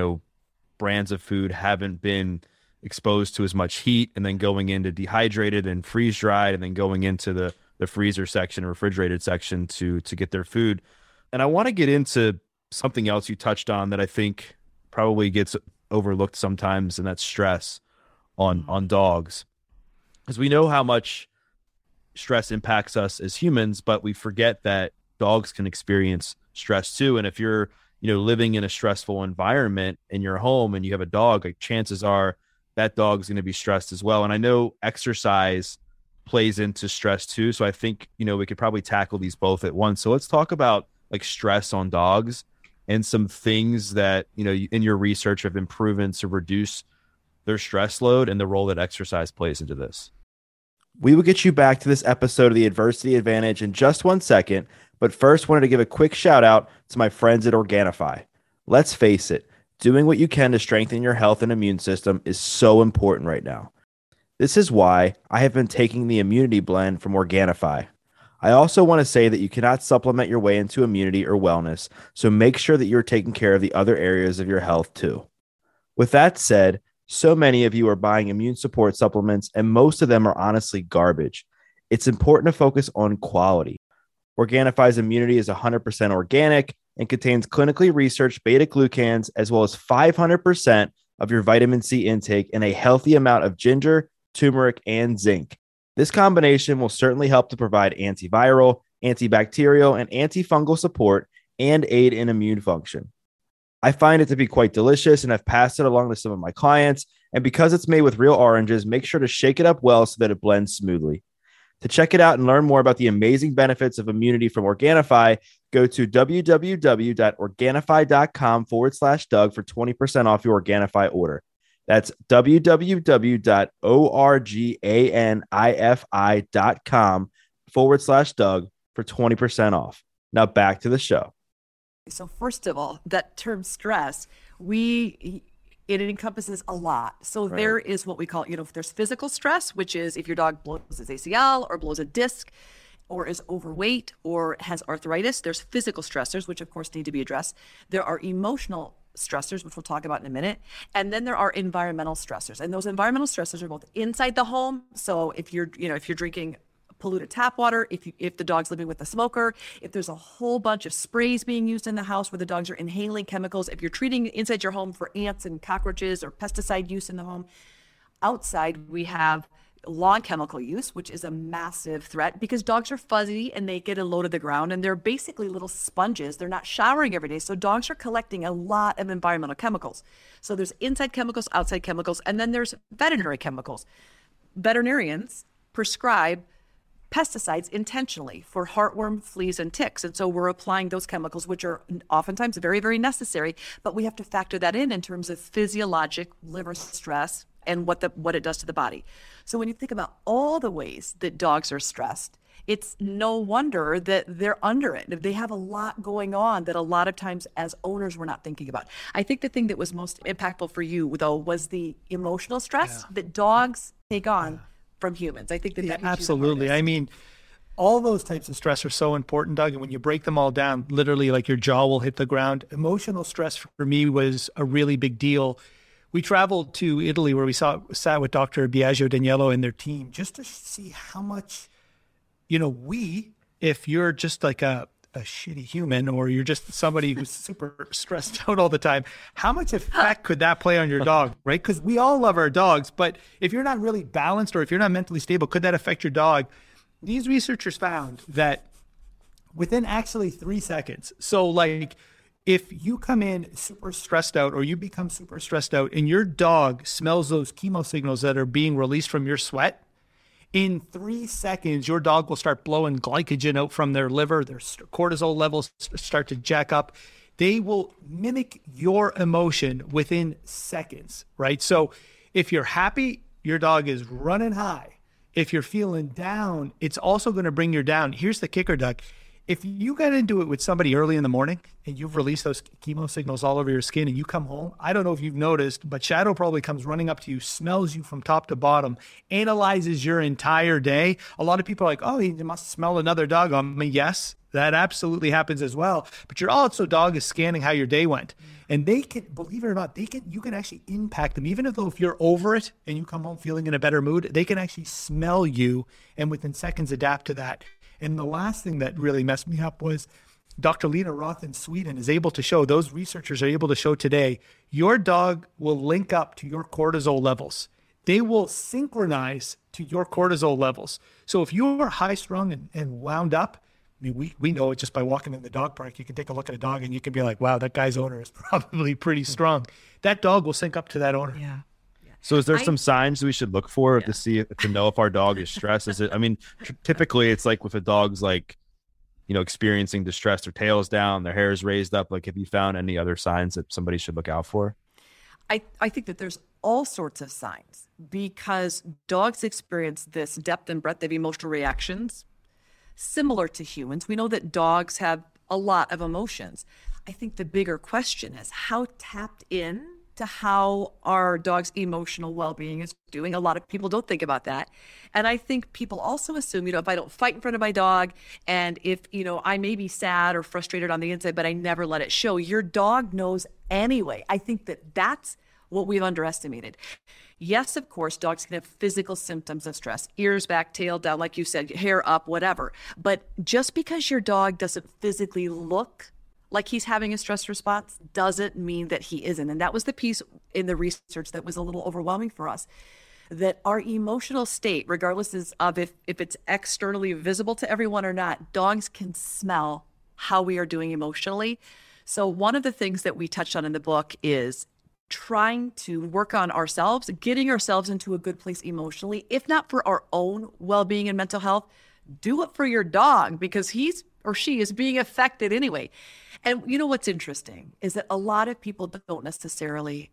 brands of food haven't been exposed to as much heat, and then going into dehydrated and freeze dried, and then going into the freezer section, refrigerated section to get their food. And I want to get into something else you touched on that I think probably gets overlooked sometimes, and that's stress on dogs. Because we know how much stress impacts us as humans, but we forget that dogs can experience stress too. And if you're, living in a stressful environment in your home and you have a dog, like chances are that dog's going to be stressed as well. And I know exercise plays into stress too. So I think, we could probably tackle these both at once. So let's talk about like stress on dogs and some things that, in your research have been proven to reduce their stress load, and the role that exercise plays into this. We will get you back to this episode of the Adversity Advantage in just 1 second, but first wanted to give a quick shout out to my friends at Organifi. Let's face it, Doing what you can to strengthen your health and immune system is so important right now. This is why I have been taking the Immunity Blend from Organifi. I also want to say that you cannot supplement your way into immunity or wellness, so make sure that you're taking care of the other areas of your health too. With that said, so many of you are buying immune support supplements, and most of them are honestly garbage. It's important to focus on quality. Organifi's Immunity is 100% organic and contains clinically researched beta-glucans as well as 500% of your vitamin C intake and a healthy amount of ginger, turmeric, and zinc. This combination will certainly help to provide antiviral, antibacterial, and antifungal support and aid in immune function. I find it to be quite delicious and I've passed it along to some of my clients. And because it's made with real oranges, make sure to shake it up well so that it blends smoothly. To check it out and learn more about the amazing benefits of immunity from Organifi, go to www.organifi.com/Doug for 20% off your Organifi order. That's www.organifi.com/Doug for 20% off. Now back to the show. So first of all, that term stress, it encompasses a lot. So there is what we call, there's physical stress, which is if your dog blows his ACL or blows a disc or is overweight or has arthritis. There's physical stressors, which of course need to be addressed. There are emotional stressors, which we'll talk about in a minute. And then there are environmental stressors. And those environmental stressors are both inside the home. So if you're drinking polluted tap water, if the dog's living with a smoker, if there's a whole bunch of sprays being used in the house where the dogs are inhaling chemicals, if you're treating inside your home for ants and cockroaches or pesticide use in the home. Outside, we have lawn chemical use, which is a massive threat because dogs are fuzzy and they get a low to the ground and they're basically little sponges. They're not showering every day. So dogs are collecting a lot of environmental chemicals. So there's inside chemicals, outside chemicals, and then there's veterinary chemicals. Veterinarians prescribe pesticides intentionally for heartworm, fleas, and ticks. And so we're applying those chemicals, which are oftentimes very, very necessary, but we have to factor that in terms of physiologic liver stress and what it does to the body. So when you think about all the ways that dogs are stressed, it's no wonder that they're under it. They have a lot going on that a lot of times as owners we're not thinking about. I think the thing that was most impactful for you, though, was the emotional stress that dogs take on from humans. I think that absolutely. I mean, all those types of stress are so important, Doug. And when you break them all down, literally like your jaw will hit the ground. Emotional stress for me was a really big deal. We traveled to Italy where we sat with Dr. Biagio Daniello and their team just to see how much, if you're just like a shitty human or you're just somebody who's super stressed out all the time, how much effect could that play on your dog, right? Because we all love our dogs, but if you're not really balanced or if you're not mentally stable, could that affect your dog? These researchers found that within actually 3 seconds, so like if you come in super stressed out or you become super stressed out and your dog smells those chemo signals that are being released from your sweat, in 3 seconds, your dog will start blowing glycogen out from their liver. Their cortisol levels start to jack up. They will mimic your emotion within seconds, right? So if you're happy, your dog is running high. If you're feeling down, it's also going to bring you down. Here's the kicker, Doug. If you get into it with somebody early in the morning and you've released those chemo signals all over your skin and you come home, I don't know if you've noticed, but Shadow probably comes running up to you, smells you from top to bottom, analyzes your entire day. A lot of people are like, oh, he must smell another dog on me. Yes, that absolutely happens as well. But your dog is scanning how your day went. And they can, believe it or not, you can actually impact them. Even if you're over it and you come home feeling in a better mood, they can actually smell you and within seconds adapt to that. And the last thing that really messed me up was Dr. Lena Roth in Sweden is able to show, those researchers are able to show today, your dog will link up to your cortisol levels. They will synchronize to your cortisol levels. So if you're high strung and wound up, I mean, we know it just by walking in the dog park. You can take a look at a dog and you can be like, wow, that guy's owner is probably pretty strong. That dog will sync up to that owner. Yeah. So is there some signs we should look for to know if our dog is stressed? Typically it's like if a dog's like, experiencing distress, their tail's down, their hair is raised up. Like, have you found any other signs that somebody should look out for? I think that there's all sorts of signs because dogs experience this depth and breadth of emotional reactions similar to humans. We know that dogs have a lot of emotions. I think the bigger question is how tapped in to how our dog's emotional well-being is doing. A lot of people don't think about that. And I think people also assume, if I don't fight in front of my dog, and if, I may be sad or frustrated on the inside, but I never let it show, your dog knows anyway. I think that that's what we've underestimated. Yes, of course, dogs can have physical symptoms of stress, ears back, tail down, like you said, hair up, whatever. But just because your dog doesn't physically look like he's having a stress response doesn't mean that he isn't. And that was the piece in the research that was a little overwhelming for us, that our emotional state, regardless of if it's externally visible to everyone or not, dogs can smell how we are doing emotionally. So one of the things that we touched on in the book is trying to work on ourselves, getting ourselves into a good place emotionally, if not for our own well-being and mental health, do it for your dog because he's or she is being affected anyway. And what's interesting is that a lot of people don't necessarily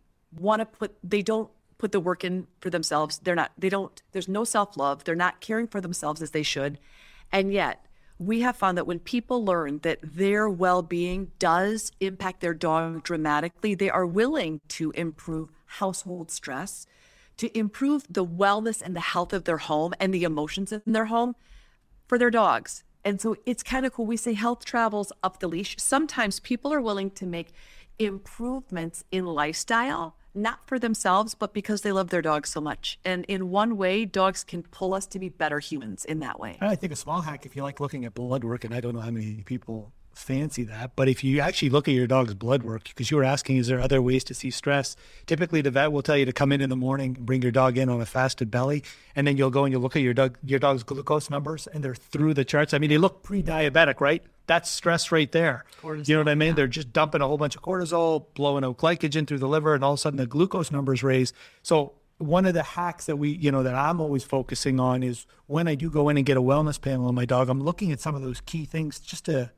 they don't put the work in for themselves. There's no self-love. They're not caring for themselves as they should. And yet we have found that when people learn that their well-being does impact their dog dramatically, they are willing to improve household stress, to improve the wellness and the health of their home and the emotions in their home for their dogs. And so it's kind of cool. We say health travels up the leash. Sometimes people are willing to make improvements in lifestyle, not for themselves, but because they love their dogs so much. And in one way, dogs can pull us to be better humans in that way. I think a small hack, if you like looking at blood work, and I don't know how many people fancy that, but if you actually look at your dog's blood work, because you were asking, is there other ways to see stress? Typically, the vet will tell you to come in the morning, bring your dog in on a fasted belly, and then you'll go and you'll look at your dog's glucose numbers, and they're through the charts. I mean, they look pre-diabetic, right? That's stress right there. Cortisol, you know what I mean? Yeah. They're just dumping a whole bunch of cortisol, blowing out glycogen through the liver, and all of a sudden the glucose numbers raise. So one of the hacks that that I'm always focusing on is when I do go in and get a wellness panel on my dog, I'm looking at some of those key things just to,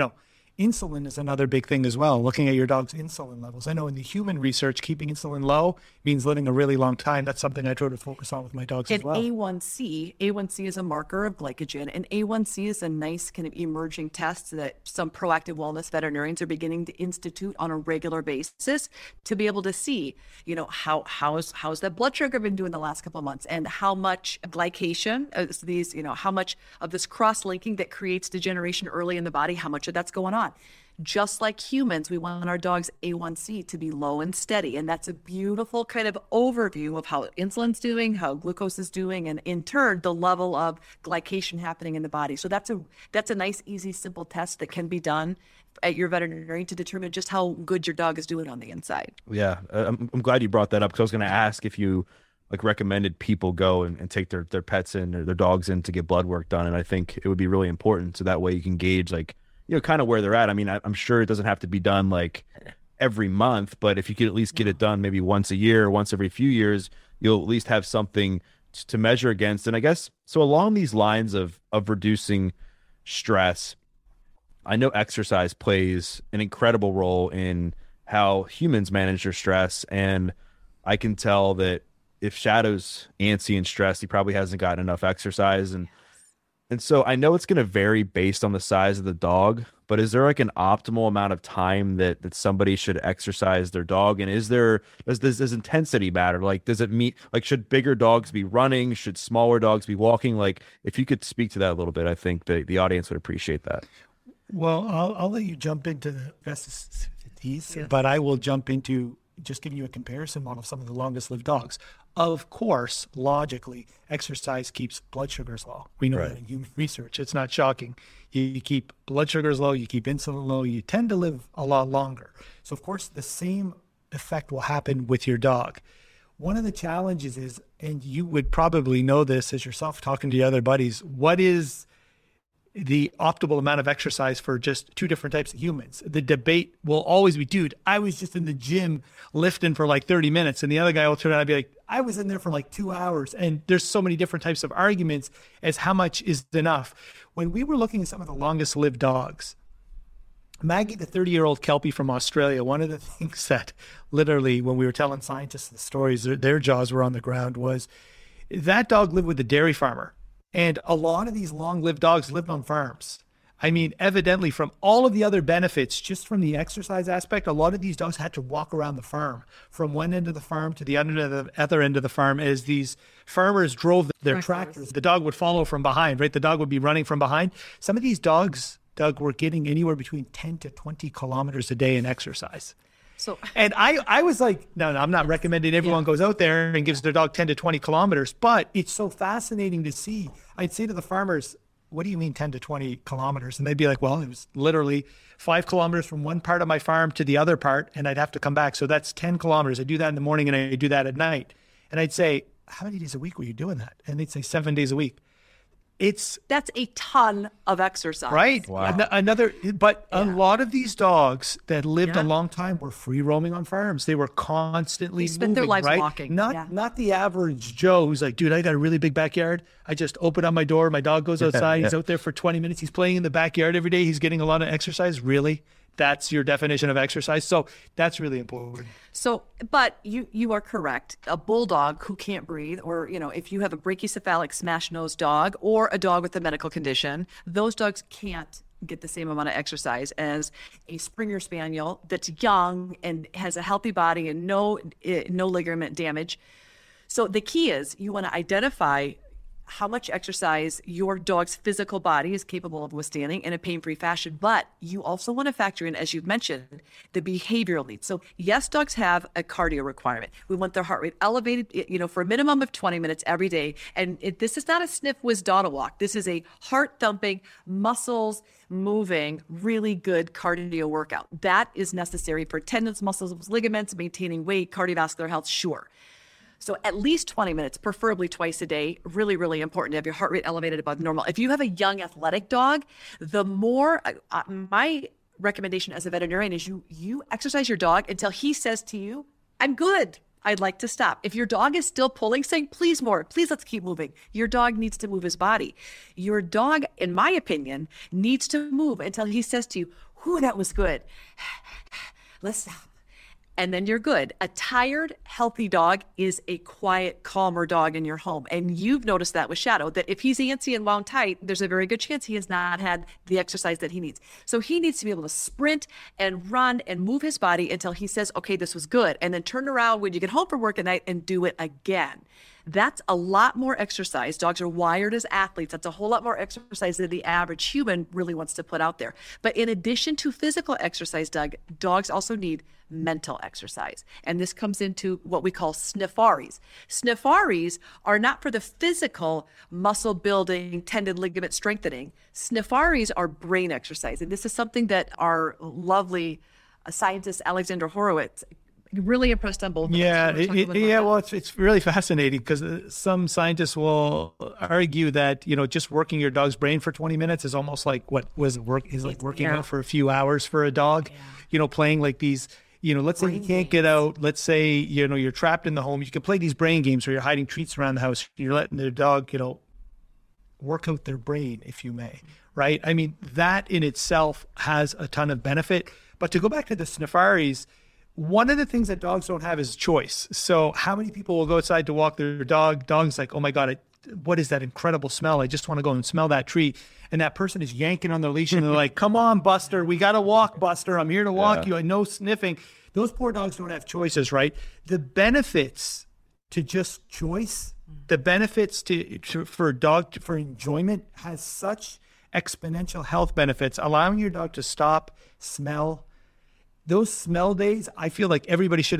insulin is another big thing as well, looking at your dog's insulin levels. I know in the human research, keeping insulin low means living a really long time. That's something I try to focus on with my dogs as well. A1C is a marker of glycogen, and A1C is a nice kind of emerging test that some proactive wellness veterinarians are beginning to institute on a regular basis to be able to see, how's that blood sugar been doing the last couple of months, and how much glycation, how much of this cross-linking that creates degeneration early in the body, how much of that's going on. Just like humans, we want our dog's A1C to be low and steady. And that's a beautiful kind of overview of how insulin's doing, how glucose is doing, and in turn, the level of glycation happening in the body. So that's a nice, easy, simple test that can be done at your veterinarian to determine just how good your dog is doing on the inside. Yeah, I'm glad you brought that up because I was going to ask if you recommended people go and take their pets in or their dogs in to get blood work done. And I think it would be really important. So that way you can gauge kind of where they're at. I mean, I'm sure it doesn't have to be done every month, but if you could at least get it done maybe once a year, once every few years, you'll at least have something to measure against. And I guess, so along these lines of reducing stress, I know exercise plays an incredible role in how humans manage their stress. And I can tell that if Shadow's antsy and stressed, he probably hasn't gotten enough exercise. And so I know it's going to vary based on the size of the dog, but is there an optimal amount of time that somebody should exercise their dog? And does intensity matter? Does it mean, should bigger dogs be running? Should smaller dogs be walking? If you could speak to that a little bit, I think the audience would appreciate that. Well, I'll let you jump into the specificities, but I will jump into just giving you a comparison model of some of the longest lived dogs. Of course, logically, exercise keeps blood sugars low. We know that in human research. It's not shocking. You keep blood sugars low, you keep insulin low, you tend to live a lot longer. So, of course, the same effect will happen with your dog. One of the challenges is, and you would probably know this as yourself talking to your other buddies, what is the optimal amount of exercise for just two different types of humans? The debate will always be, dude, I was just in the gym lifting for 30 minutes. And the other guy will turn around and be like, I was in there for 2 hours. And there's so many different types of arguments as how much is enough. When we were looking at some of the longest lived dogs, Maggie, the 30-year-old Kelpie from Australia, one of the things that literally when we were telling scientists the stories, their jaws were on the ground, was that dog lived with a dairy farmer. And a lot of these long-lived dogs lived on farms. I mean, evidently from all of the other benefits, just from the exercise aspect, a lot of these dogs had to walk around the farm from one end of the farm to the other end of the farm as these farmers drove their tractors. The dog would follow from behind, right? The dog would be running from behind. Some of these dogs, Doug, were getting anywhere between 10 to 20 kilometers a day in exercise. So, and I was like, no, I'm not recommending everyone goes out there and gives their dog 10 to 20 kilometers, but it's so fascinating to see. I'd say to the farmers, what do you mean 10 to 20 kilometers? And they'd be like, well, it was literally 5 kilometers from one part of my farm to the other part, and I'd have to come back. So that's 10 kilometers. I do that in the morning and I do that at night. And I'd say, how many days a week were you doing that? And they'd say 7 days a week. That's a ton of exercise. Right. Wow. A lot of these dogs that lived a long time were free roaming on farms. They were constantly spent their lives right? walking. Not the average Joe who's like, dude, I got a really big backyard. I just open up my door. My dog goes outside. He's out there for 20 minutes. He's playing in the backyard every day. He's getting a lot of exercise. Really? That's your definition of exercise. So that's really important. So, but you are correct. A bulldog who can't breathe, or, if you have a brachycephalic smash nose dog or a dog with a medical condition, those dogs can't get the same amount of exercise as a Springer Spaniel that's young and has a healthy body and no ligament damage. So the key is you want to identify how much exercise your dog's physical body is capable of withstanding in a pain-free fashion. But you also want to factor in, as you've mentioned, the behavioral needs. So yes, dogs have a cardio requirement. We want their heart rate elevated, for a minimum of 20 minutes every day. And this is not a sniff, whiz, dawdle walk. This is a heart thumping, muscles moving, really good cardio workout. That is necessary for tendons, muscles, ligaments, maintaining weight, cardiovascular health, sure. So at least 20 minutes, preferably twice a day, really, really important to have your heart rate elevated above normal. If you have a young athletic dog, the more, my recommendation as a veterinarian is you exercise your dog until he says to you, I'm good. I'd like to stop. If your dog is still pulling, saying, please more, please let's keep moving. Your dog needs to move his body. Your dog, in my opinion, needs to move until he says to you, whew, that was good. Let's stop. And then you're good. A tired, healthy dog is a quiet, calmer dog in your home. And you've noticed that with Shadow, that if he's antsy and wound tight, there's a very good chance he has not had the exercise that he needs. So he needs to be able to sprint and run and move his body until he says, okay, this was good. And then turn around when you get home from work at night and do it again. That's a lot more exercise. Dogs are wired as athletes. That's a whole lot more exercise than the average human really wants to put out there. But in addition to physical exercise, Doug, dogs also need mental exercise. And this comes into what we call sniffaries. Sniffaries are not for the physical muscle building, tendon ligament strengthening. Sniffaries are brain exercise. And this is something that our lovely scientist, Alexander Horowitz, really impressed on both of us. Well, it's really fascinating because some scientists will argue that, just working your dog's brain for 20 minutes is almost like working out for a few hours for a dog, playing like these, let's say you can't get out, let's say, you're trapped in the home, you can play these brain games where you're hiding treats around the house, you're letting the dog, work out their brain, if you may, right? I mean, that in itself has a ton of benefit. But to go back to the sniffaries, one of the things that dogs don't have is choice. So how many people will go outside to walk their dog? Dog's like, oh my God, what is that incredible smell? I just want to go and smell that tree. And that person is yanking on their leash and they're like, come on, Buster. We got to walk, Buster. I'm here to walk you. I know sniffing. Those poor dogs don't have choices, right? The benefits to just choice, the benefits for enjoyment has such exponential health benefits, allowing your dog to stop, smell. Those smell days, I feel like everybody should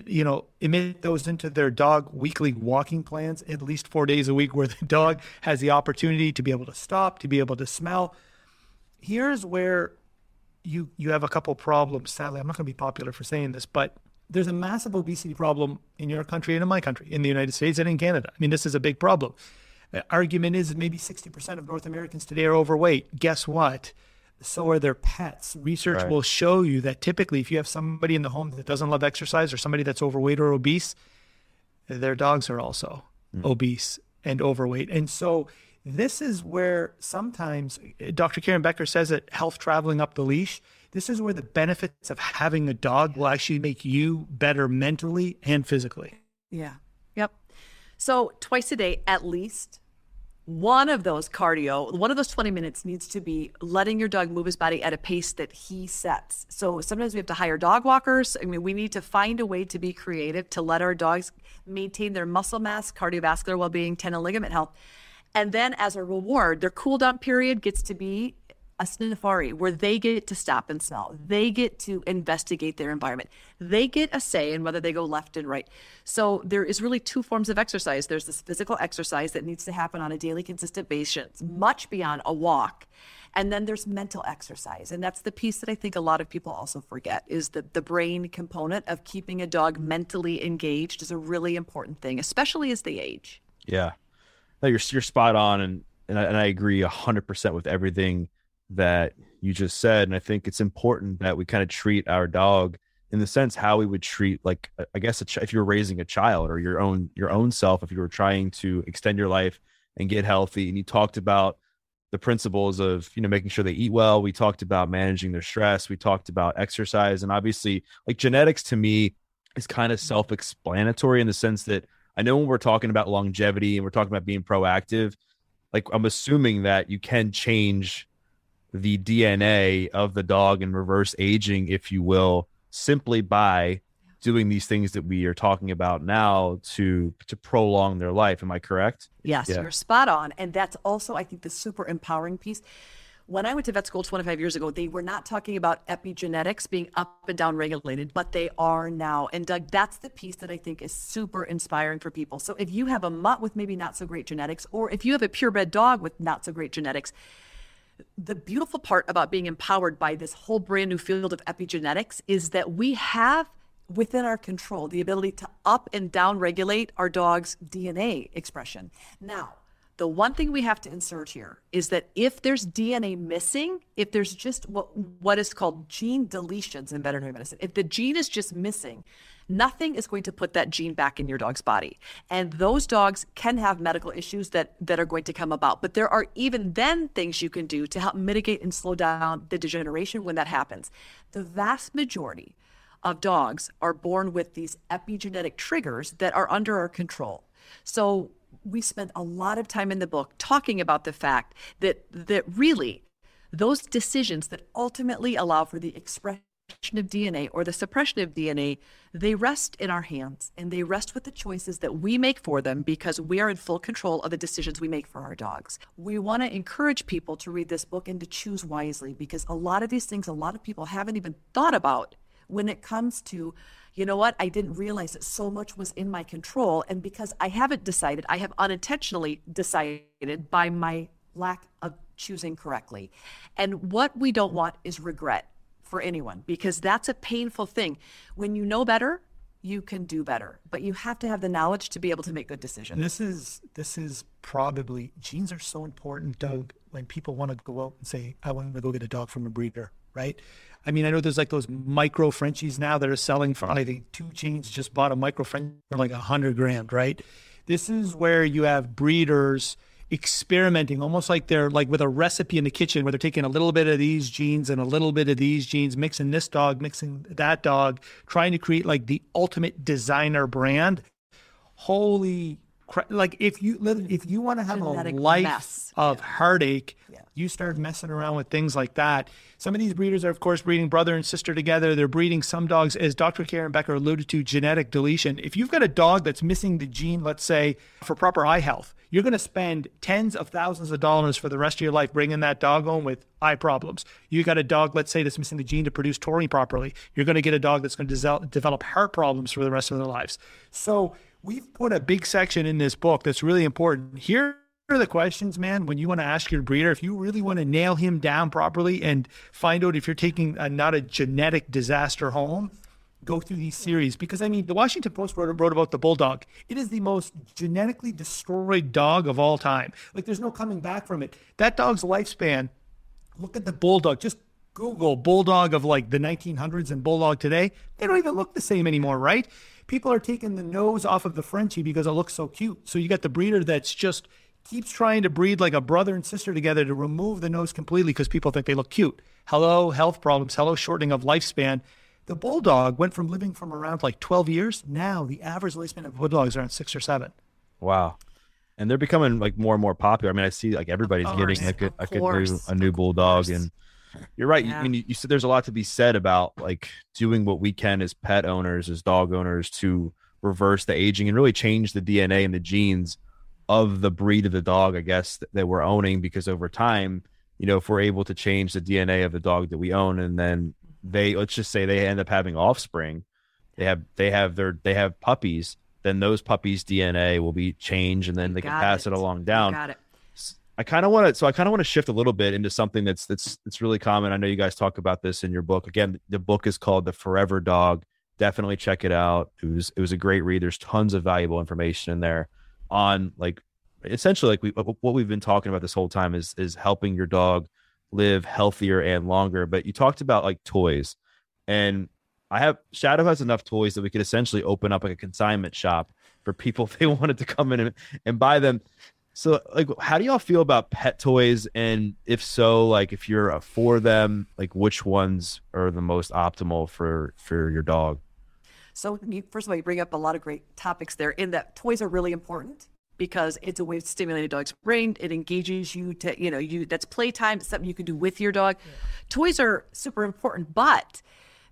emit those into their dog weekly walking plans, at least 4 days a week, where the dog has the opportunity to be able to stop, to be able to smell. Here's where you have a couple problems. Sadly, I'm not going to be popular for saying this, but there's a massive obesity problem in your country and in my country, in the United States and in Canada. I mean, this is a big problem. The argument is that maybe 60% of North Americans today are overweight. Guess what? So are their pets. Research will show you that typically if you have somebody in the home that doesn't love exercise or somebody that's overweight or obese, their dogs are also obese and overweight. And so this is where sometimes Dr. Karen Becker says that health traveling up the leash, this is where the benefits of having a dog will actually make you better mentally and physically. Yeah. Yep. So twice a day, at least, One of those 20 minutes needs to be letting your dog move his body at a pace that he sets. So sometimes we have to hire dog walkers. I mean, we need to find a way to be creative to let our dogs maintain their muscle mass, cardiovascular well-being, tendon and ligament health. And then as a reward, their cool down period gets to be a sniffari, where they get to stop and smell. They get to investigate their environment. They get a say in whether they go left and right. So there is really two forms of exercise. There's this physical exercise that needs to happen on a daily, consistent basis, much beyond a walk. And then there's mental exercise. And that's the piece that I think a lot of people also forget, is that the brain component of keeping a dog mentally engaged is a really important thing, especially as they age. Yeah. No, you're spot on. And I agree 100% with everything that you just said. And I think it's important that we kind of treat our dog in the sense how we would treat, like, I guess if you're raising a child, or your own self, if you were trying to extend your life and get healthy. And you talked about the principles of, making sure they eat well. We talked about managing their stress. We talked about exercise. And obviously, like, genetics to me is kind of self-explanatory in the sense that I know when we're talking about longevity and we're talking about being proactive, like, I'm assuming that you can change the DNA of the dog and reverse aging, if you will, simply by doing these things that we are talking about now to prolong their life. Am I correct? Yes, You're spot on. And that's also, I think, the super empowering piece. When I went to vet school 25 years ago, they were not talking about epigenetics being up and down regulated, but they are now. And Doug, that's the piece that I think is super inspiring for people. So if you have a mutt with maybe not so great genetics, or if you have a purebred dog with not so great genetics, the beautiful part about being empowered by this whole brand new field of epigenetics is that we have within our control the ability to up and down regulate our dog's DNA expression. Now, the one thing we have to insert here is that if there's DNA missing, if there's just what is called gene deletions in veterinary medicine, if the gene is just missing, nothing is going to put that gene back in your dog's body. And those dogs can have medical issues that are going to come about. But there are even then things you can do to help mitigate and slow down the degeneration when that happens. The vast majority of dogs are born with these epigenetic triggers that are under our control. So we spent a lot of time in the book talking about the fact that really those decisions that ultimately allow for the expression of DNA or the suppression of DNA, they rest in our hands, and they rest with the choices that we make for them, because we are in full control of the decisions we make for our dogs. We want to encourage people to read this book and to choose wisely, because a lot of these things, a lot of people haven't even thought about when it comes to, you know what, I didn't realize that so much was in my control. And because I haven't decided, I have unintentionally decided by my lack of choosing correctly. And what we don't want is regret for anyone, because that's a painful thing. When you know better, you can do better, but you have to have the knowledge to be able to make good decisions. This is probably, genes are so important, Doug, when people want to go out and say, I want to go get a dog from a breeder, right? I mean, I know there's like those micro Frenchies now that are selling for, I think 2 chains just bought a micro Frenchie for like $100,000, right? This is where you have breeders experimenting, almost like they're like with a recipe in the kitchen, where they're taking a little bit of these genes and a little bit of these genes, mixing this dog, mixing that dog, trying to create like the ultimate designer brand. Holy crap. Like if you want to have a life of heartache, you start messing around with things like that. Some of these breeders are, of course, breeding brother and sister together. They're breeding some dogs, as Dr. Karen Becker alluded to, genetic deletion. If you've got a dog that's missing the gene, let's say, for proper eye health, you're going to spend tens of thousands of dollars for the rest of your life bringing that dog home with eye problems. You got a dog, let's say, that's missing the gene to produce taurine properly. You're going to get a dog that's going to develop heart problems for the rest of their lives. So we've put a big section in this book that's really important. Here are the questions, man, when you want to ask your breeder, if you really want to nail him down properly and find out if you're taking not a genetic disaster home, go through these series. Because, I mean, the Washington Post wrote about the bulldog. It is the most genetically destroyed dog of all time. Like, there's no coming back from it. That dog's lifespan, look at the bulldog. Just Google bulldog of like the 1900s and bulldog today. They don't even look the same anymore, right? People are taking the nose off of the Frenchie because it looks so cute. So you got the breeder that's just keeps trying to breed like a brother and sister together to remove the nose completely because people think they look cute. Hello, health problems. Hello, shortening of lifespan. The bulldog went from living from around like 12 years. Now the average lifespan of bulldogs are around 6 or 7. Wow. And they're becoming like more and more popular. I mean, I see like everybody's getting like a new bulldog, and you're right. Yeah. I mean, you said there's a lot to be said about like doing what we can as pet owners, as dog owners, to reverse the aging and really change the DNA and the genes of the breed of the dog, I guess, that we're owning. Because over time, if we're able to change the DNA of the dog that we own, and then let's just say they end up having offspring, they have puppies, then those puppies' DNA will be changed, and then they can pass it along down. Got it. I kind of want to shift a little bit into something that's really common. I know you guys talk about this in your book. Again, the book is called The Forever Dog. Definitely check it out. It was a great read. There's tons of valuable information in there on like essentially like what we've been talking about this whole time is helping your dog live healthier and longer. But you talked about like toys, and Shadow has enough toys that we could essentially open up like a consignment shop for people if they wanted to come in and buy them. So like, how do y'all feel about pet toys? And if so, like if you're for them, like which ones are the most optimal for your dog? So first of all, you bring up a lot of great topics there in that toys are really important because it's a way to stimulate a dog's brain. It engages you to, that's playtime. It's something you can do with your dog. Yeah. Toys are super important, but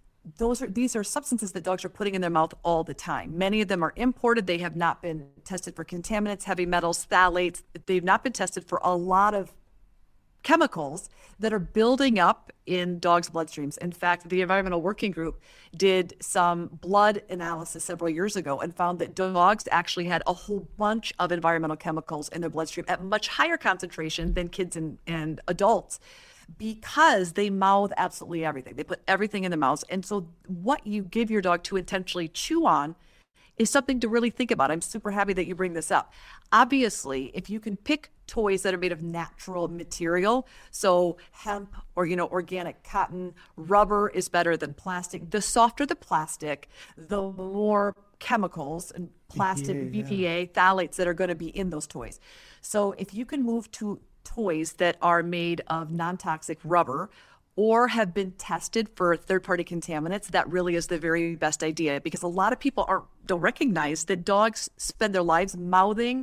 these are substances that dogs are putting in their mouth all the time. Many of them are imported. They have not been tested for contaminants, heavy metals, phthalates. They've not been tested for a lot of chemicals that are building up in dogs' bloodstreams. In fact, the Environmental Working Group did some blood analysis several years ago and found that dogs actually had a whole bunch of environmental chemicals in their bloodstream at much higher concentration than kids and adults, because they mouth absolutely everything. They put everything in their mouths. And so what you give your dog to intentionally chew on is something to really think about. I'm super happy that you bring this up. Obviously, if you can pick toys that are made of natural material, so hemp or, organic cotton, rubber is better than plastic. The softer the plastic, the more chemicals and plastic, BPA, phthalates that are going to be in those toys. So if you can move to toys that are made of non-toxic rubber or have been tested for third-party contaminants, that really is the very best idea, because a lot of people don't recognize that dogs spend their lives mouthing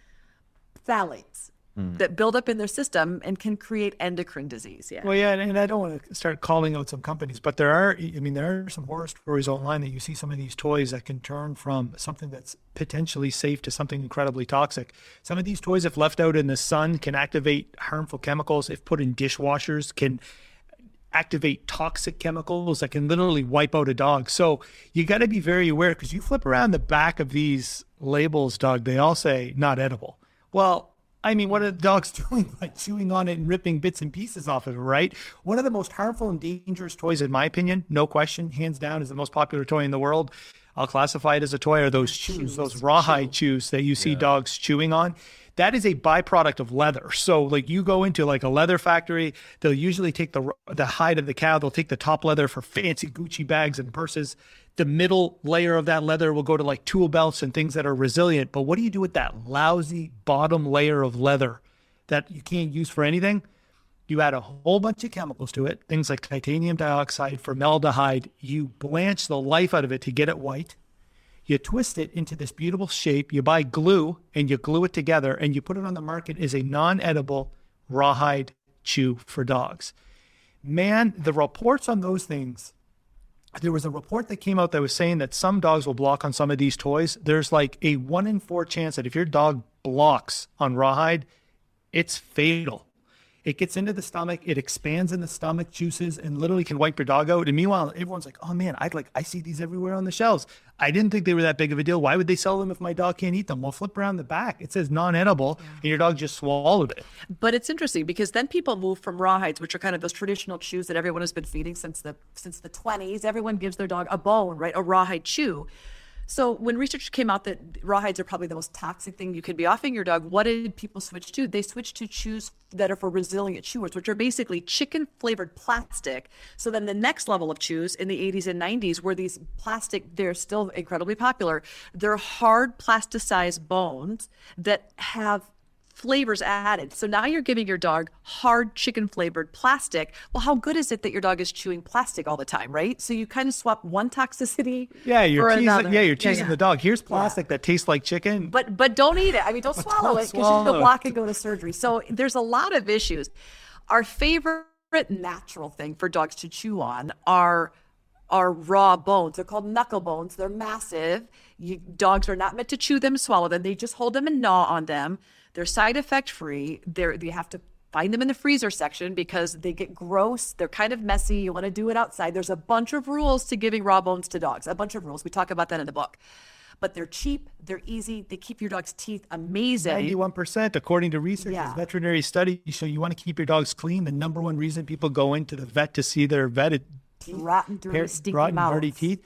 phthalates that build up in their system and can create endocrine disease. Yeah. Well, yeah, and I don't want to start calling out some companies, but there are some horror stories online that you see some of these toys that can turn from something that's potentially safe to something incredibly toxic. Some of these toys, if left out in the sun, can activate harmful chemicals. If put in dishwashers, can activate toxic chemicals that can literally wipe out a dog. So you got to be very aware, because you flip around the back of these labels, Doug, they all say not edible. Well, I mean, what are the dogs doing by chewing on it and ripping bits and pieces off of it, right? One of the most harmful and dangerous toys, in my opinion, no question, hands down, is the most popular toy in the world. I'll classify it as a toy, are those chews, those rawhide chews that you see dogs chewing on. That is a byproduct of leather. So like you go into like a leather factory, they'll usually take the hide of the cow, they'll take the top leather for fancy Gucci bags and purses. The middle layer of that leather will go to like tool belts and things that are resilient. But what do you do with that lousy bottom layer of leather that you can't use for anything? You add a whole bunch of chemicals to it, things like titanium dioxide, formaldehyde. You blanch the life out of it to get it white. You twist it into this beautiful shape. You buy glue and you glue it together and you put it on the market as a non-edible rawhide chew for dogs. Man, the reports on those things, there was a report that came out that was saying that some dogs will block on some of these toys. There's like a 1 in 4 chance that if your dog blocks on rawhide, it's fatal. It gets into the stomach, it expands in the stomach juices and literally can wipe your dog out. And meanwhile, everyone's like, oh man, I see these everywhere on the shelves. I didn't think they were that big of a deal. Why would they sell them if my dog can't eat them? Well, flip around the back. It says non-edible and your dog just swallowed it. But it's interesting because then people move from rawhides, which are kind of those traditional chews that everyone has been feeding since the 20s. Everyone gives their dog a bone, right? A rawhide chew. So when research came out that rawhides are probably the most toxic thing you could be offering your dog, what did people switch to? They switched to chews that are for resilient chewers, which are basically chicken-flavored plastic. So then the next level of chews in the 80s and 90s were these plastic, they're still incredibly popular. They're hard plasticized bones that have flavors added. So now you're giving your dog hard chicken flavored plastic. Well, how good is it that your dog is chewing plastic all the time, right? So you kind of swap one toxicity you're for teasing, another. you're teasing the dog. Here's plastic that tastes like chicken. But don't eat it. I mean, don't swallow it because you'll block and go to surgery. So there's a lot of issues. Our favorite natural thing for dogs to chew on are raw bones. They're called knuckle bones. They're massive. Dogs are not meant to chew them, swallow them. They just hold them and gnaw on them. They're side effect free. You have to find them in the freezer section because they get gross. They're kind of messy. You want to do it outside. There's a bunch of rules to giving raw bones to dogs, a bunch of rules. We talk about that in the book. But they're cheap, they're easy, they keep your dog's teeth amazing. 91%, according to researchers, veterinary studies show you want to keep your dogs clean. The number one reason people go into the vet to see their vet rotten, dirty teeth.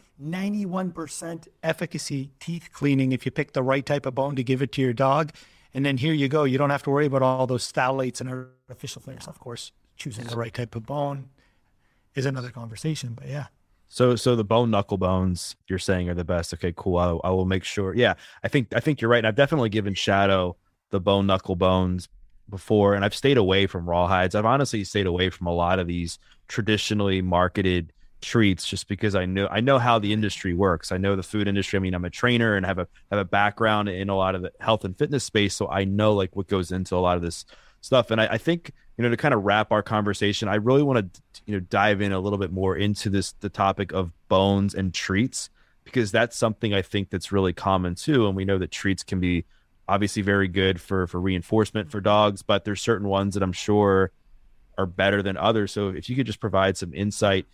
91% efficacy teeth cleaning if you pick the right type of bone to give it to your dog. And then here you go. You don't have to worry about all those phthalates and artificial flavors. Of course, choosing the right type of bone is another conversation, but yeah. So the bone knuckle bones you're saying are the best. Okay, cool. I will make sure. Yeah, I think you're right. And I've definitely given Shadow the bone knuckle bones before, and I've stayed away from rawhides. I've honestly stayed away from a lot of these traditionally marketed treats just because I know how the industry works. I know the food industry. I mean, I'm a trainer and have a background in a lot of the health and fitness space, so I know like what goes into a lot of this stuff. And I think, to kind of wrap our conversation, I really want to, dive in a little bit more into the topic of bones and treats, because that's something I think that's really common too. And we know that treats can be obviously very good for reinforcement for dogs, but there's certain ones that I'm sure are better than others. So if you could just provide some insight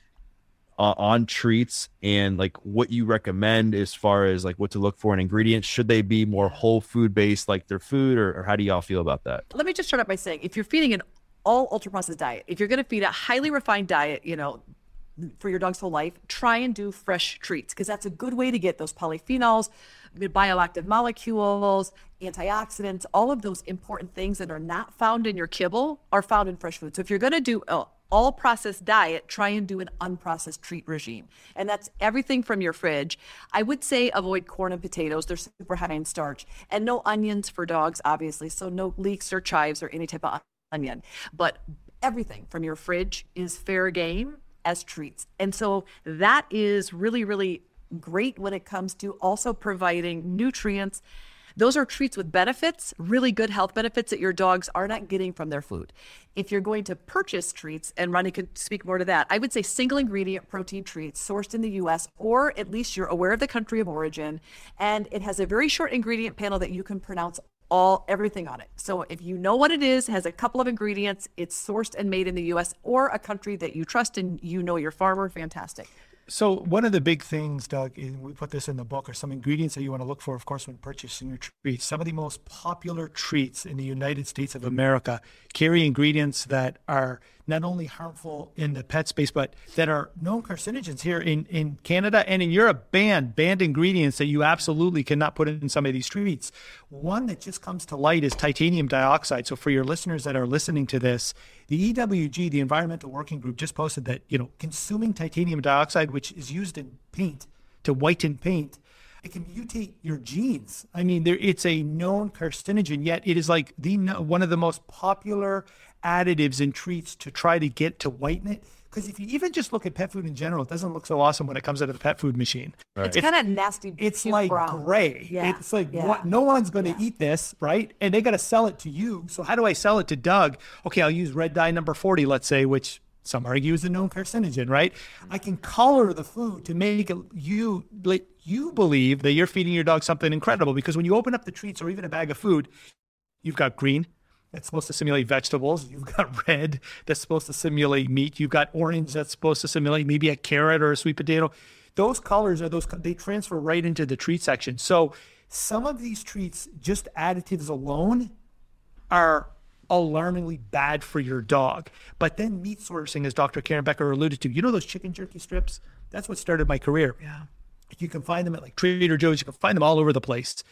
on treats and like what you recommend as far as like what to look for in ingredients. Should they be more whole food based like their food, or how do y'all feel about that? Let me just start out by saying, if you're feeding an all ultra processed diet, if you're going to feed a highly refined diet, for your dog's whole life, try and do fresh treats, because that's a good way to get those polyphenols, bioactive molecules, antioxidants, all of those important things that are not found in your kibble are found in fresh food. So if you're going to do all processed diet, try and do an unprocessed treat regime. And that's everything from your fridge. I would say avoid corn and potatoes. They're super high in starch. And no onions for dogs, obviously. So no leeks or chives or any type of onion. But everything from your fridge is fair game as treats. And so that is really, really great when it comes to also providing nutrients. Those are treats with benefits, really good health benefits that your dogs are not getting from their food. If you're going to purchase treats, and Ronnie could speak more to that, I would say single ingredient protein treats sourced in the US, or at least you're aware of the country of origin. And it has a very short ingredient panel that you can pronounce everything on it. So if you know what it is, has a couple of ingredients, it's sourced and made in the US or a country that you trust and your farmer, fantastic. So one of the big things, Doug, and we put this in the book, are some ingredients that you want to look for, of course, when purchasing your treats. Some of the most popular treats in the United States of America carry ingredients that are not only harmful in the pet space, but that are known carcinogens here in Canada and in Europe, banned ingredients that you absolutely cannot put in some of these treats. One that just comes to light is titanium dioxide. So for your listeners that are listening to this, the EWG, the Environmental Working Group, just posted that, consuming titanium dioxide, which is used in paint to whiten paint, it can mutate your genes. I mean, it's a known carcinogen, yet it is like one of the most popular additives in treats to try to get to whiten it. Because if you even just look at pet food in general, it doesn't look so awesome when it comes out of the pet food machine. Right. It's kind of nasty. It's like brown. Gray. Yeah. It's like no one's going to eat this, right? And they got to sell it to you. So how do I sell it to Doug? Okay, I'll use red dye number 40, let's say, which some argue is a known carcinogen, right? I can color the food to make you believe that you're feeding your dog something incredible, because when you open up the treats or even a bag of food, you've got green. That's supposed to simulate vegetables. You've got red that's supposed to simulate meat. You've got orange that's supposed to simulate maybe a carrot or a sweet potato. Those colors they transfer right into the treat section. So some of these treats, just additives alone, are alarmingly bad for your dog. But then meat sourcing, as Dr. Karen Becker alluded to, those chicken jerky strips? That's what started my career. Yeah. You can find them at like Trader Joe's. You can find them all over the place.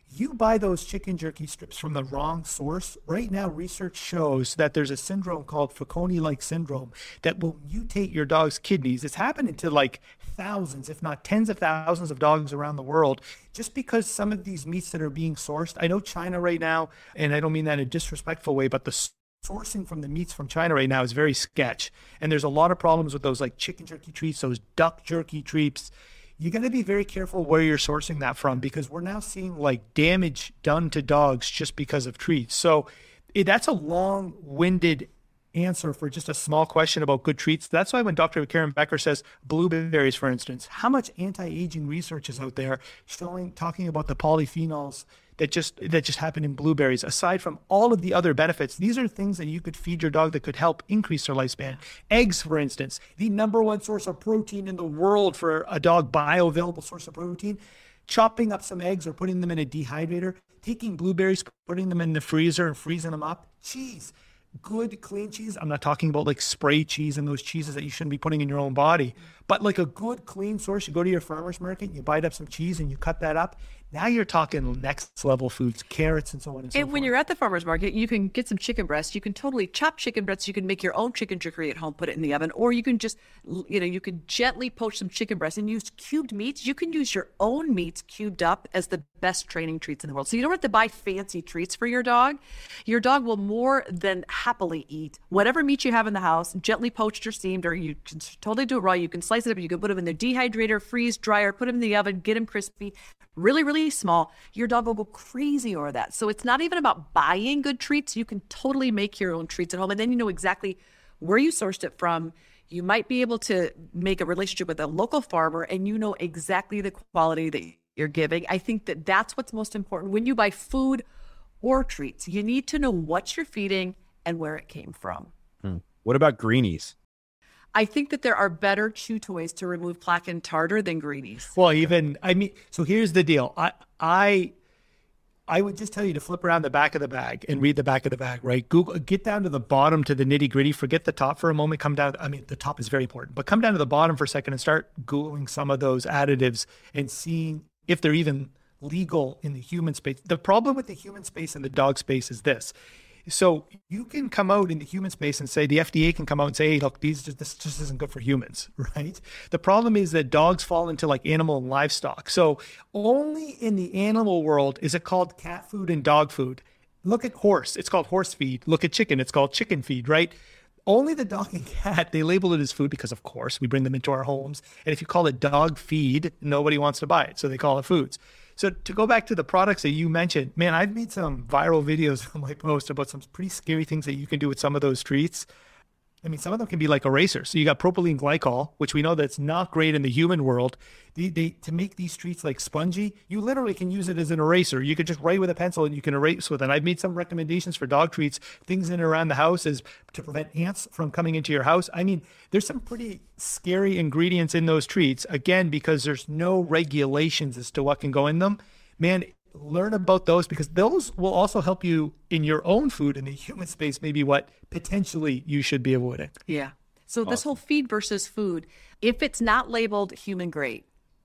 You buy those chicken jerky strips from the wrong source. Right now, research shows that there's a syndrome called Fanconi-like syndrome that will mutate your dog's kidneys. It's happening to like thousands, if not tens of thousands of dogs around the world, just because some of these meats that are being sourced. I know China right now, and I don't mean that in a disrespectful way, but the sourcing from the meats from China right now is very sketch. And there's a lot of problems with those like chicken jerky treats, those duck jerky treats. You got to be very careful where you're sourcing that from, because we're now seeing like damage done to dogs just because of treats. So that's a long-winded answer for just a small question about good treats. That's why when Dr. Karen Becker says blueberries, for instance, how much anti-aging research is out there talking about the polyphenols that just happen in blueberries. Aside from all of the other benefits, these are things that you could feed your dog that could help increase their lifespan. Eggs, for instance, the number one source of protein in the world for a dog, bioavailable source of protein. Chopping up some eggs or putting them in a dehydrator, taking blueberries, putting them in the freezer and freezing them up. Cheese, good clean cheese. I'm not talking about like spray cheese and those cheeses that you shouldn't be putting in your own body, but like a good clean source. You go to your farmer's market, you buy up some cheese and you cut that up. Now you're talking next level foods, carrots and so on and so forth. And when you're at the farmer's market, you can get some chicken breast. You can totally chop chicken breasts. You can make your own chicken jerky at home, put it in the oven, or you can just, you can gently poach some chicken breast and use cubed meats. You can use your own meats cubed up as the best training treats in the world. So you don't have to buy fancy treats for your dog. Your dog will more than happily eat whatever meat you have in the house, gently poached or steamed, or you can totally do it raw. You can slice it up. You can put them in the dehydrator, freeze, dryer, put them in the oven, get them crispy, really, really small. Your dog will go crazy over that. So it's not even about buying good treats. You can totally make your own treats at home. And then you know exactly where you sourced it from. You might be able to make a relationship with a local farmer, and you know exactly the quality that you're giving. I think that that's what's most important. When you buy food or treats, you need to know what you're feeding and where it came from. What about greenies? I think that there are better chew toys to remove plaque and tartar than greenies. Well, so here's the deal. I would just tell you to flip around the back of the bag and read the back of the bag, right? Get down to the bottom, to the nitty gritty, forget the top for a moment, come down. The top is very important, but come down to the bottom for a second and start Googling some of those additives and seeing if they're even legal in the human space. The problem with the human space and the dog space is this. So you can come out in the human space and say, the FDA can come out and say, hey, look, this just isn't good for humans, right? The problem is that dogs fall into like animal and livestock. So only in the animal world is it called cat food and dog food. Look at horse, it's called horse feed. Look at chicken, it's called chicken feed, right? Only the dog and cat, they label it as food because, of course, we bring them into our homes. And if you call it dog feed, nobody wants to buy it. So they call it foods. So to go back to the products that you mentioned, man, I've made some viral videos on my post about some pretty scary things that you can do with some of those treats. Some of them can be like erasers. So you got propylene glycol, which we know that's not great in the human world. To make these treats like spongy, you literally can use it as an eraser. You could just write with a pencil and you can erase with it. And I've made some recommendations for dog treats, things in and around the house is to prevent ants from coming into your house. There's some pretty scary ingredients in those treats, again, because there's no regulations as to what can go in them. Man, learn about those, because those will also help you in your own food in the human space, maybe what potentially you should be avoiding. Yeah. So this whole feed versus food, if it's not labeled human grade,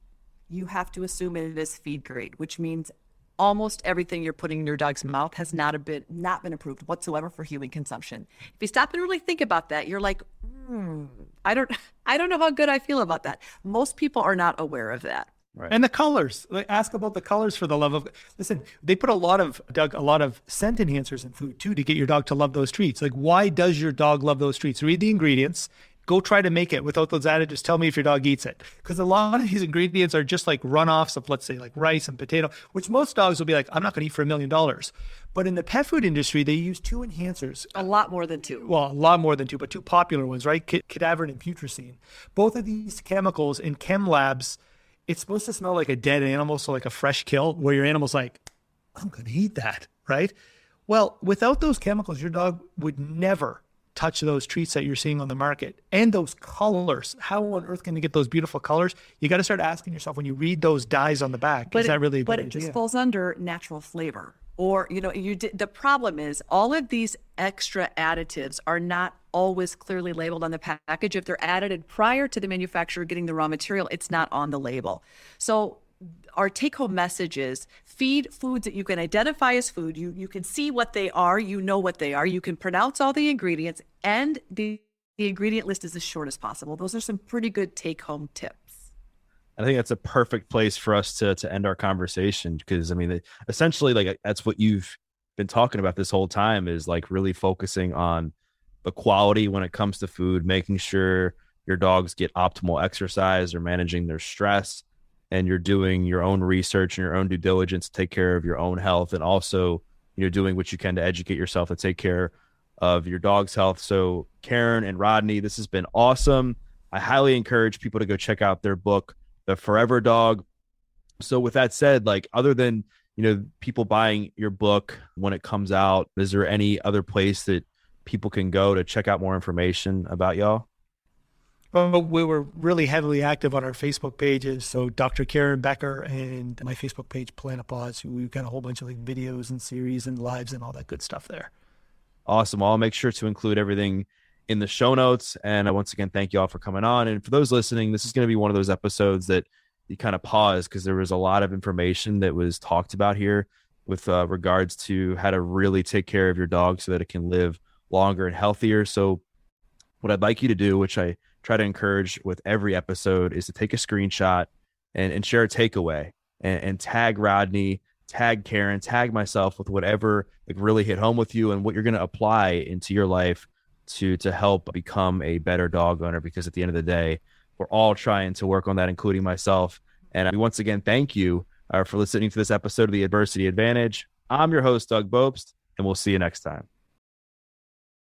you have to assume it is feed grade, which means almost everything you're putting in your dog's mouth has not been approved whatsoever for human consumption. If you stop and really think about that, you're like, I don't know how good I feel about that. Most people are not aware of that. Right. And the colors. Ask about the colors, for the love of. Listen, they put a lot of scent enhancers in food too to get your dog to love those treats. Like, why does your dog love those treats? Read the ingredients. Go try to make it without those additives. Tell me if your dog eats it. Because a lot of these ingredients are just like runoffs of, let's say, like rice and potato, which most dogs will be like, I'm not going to eat for $1 million. But in the pet food industry, they use two enhancers. A lot more than two. Well, a lot more than two, but two popular ones, right? Cadaverine and putrescine. Both of these chemicals in chem labs, it's supposed to smell like a dead animal, so like a fresh kill, where your animal's like, I'm going to eat that, right? Well, without those chemicals, your dog would never touch those treats that you're seeing on the market. And those colors, how on earth can you get those beautiful colors? You got to start asking yourself when you read those dyes on the back, is that really a good idea? But it just falls under natural flavor. Or, the problem is all of these extra additives are not always clearly labeled on the package. If they're added prior to the manufacturer getting the raw material, it's not on the label. So our take-home message is feed foods that you can identify as food. You can see what they are. You know what they are. You can pronounce all the ingredients, and the ingredient list is as short as possible. Those are some pretty good take-home tips. I think that's a perfect place for us to end our conversation, because I mean, essentially, like, that's what you've been talking about this whole time, is like really focusing on the quality when it comes to food, making sure your dogs get optimal exercise or managing their stress, and you're doing your own research and your own due diligence to take care of your own health, and also, you know, doing what you can to educate yourself to take care of your dog's health. So Karen and Rodney, this has been awesome. I highly encourage people to go check out their book, The Forever Dog. So with that said, like, other than, you know, people buying your book when it comes out, is there any other place that people can go to check out more information about y'all? Well, we were really heavily active on our Facebook pages. So Dr. Karen Becker and my Facebook page, Planopause, we've got a whole bunch of like videos and series and lives and all that good stuff there. Awesome. Well, I'll make sure to include everything in the show notes. And once again, thank you all for coming on. And for those listening, this is going to be one of those episodes that you kind of pause, because there was a lot of information that was talked about here with regards to how to really take care of your dog so that it can live longer and healthier. So what I'd like you to do, which I try to encourage with every episode, is to take a screenshot and share a takeaway, and tag Rodney, tag Karen, tag myself with whatever like really hit home with you and what you're going to apply into your life to help become a better dog owner. Because at the end of the day, we're all trying to work on that, including myself. And once again, thank you for listening to this episode of The Adversity Advantage. I'm your host, Doug Bopst, and we'll see you next time.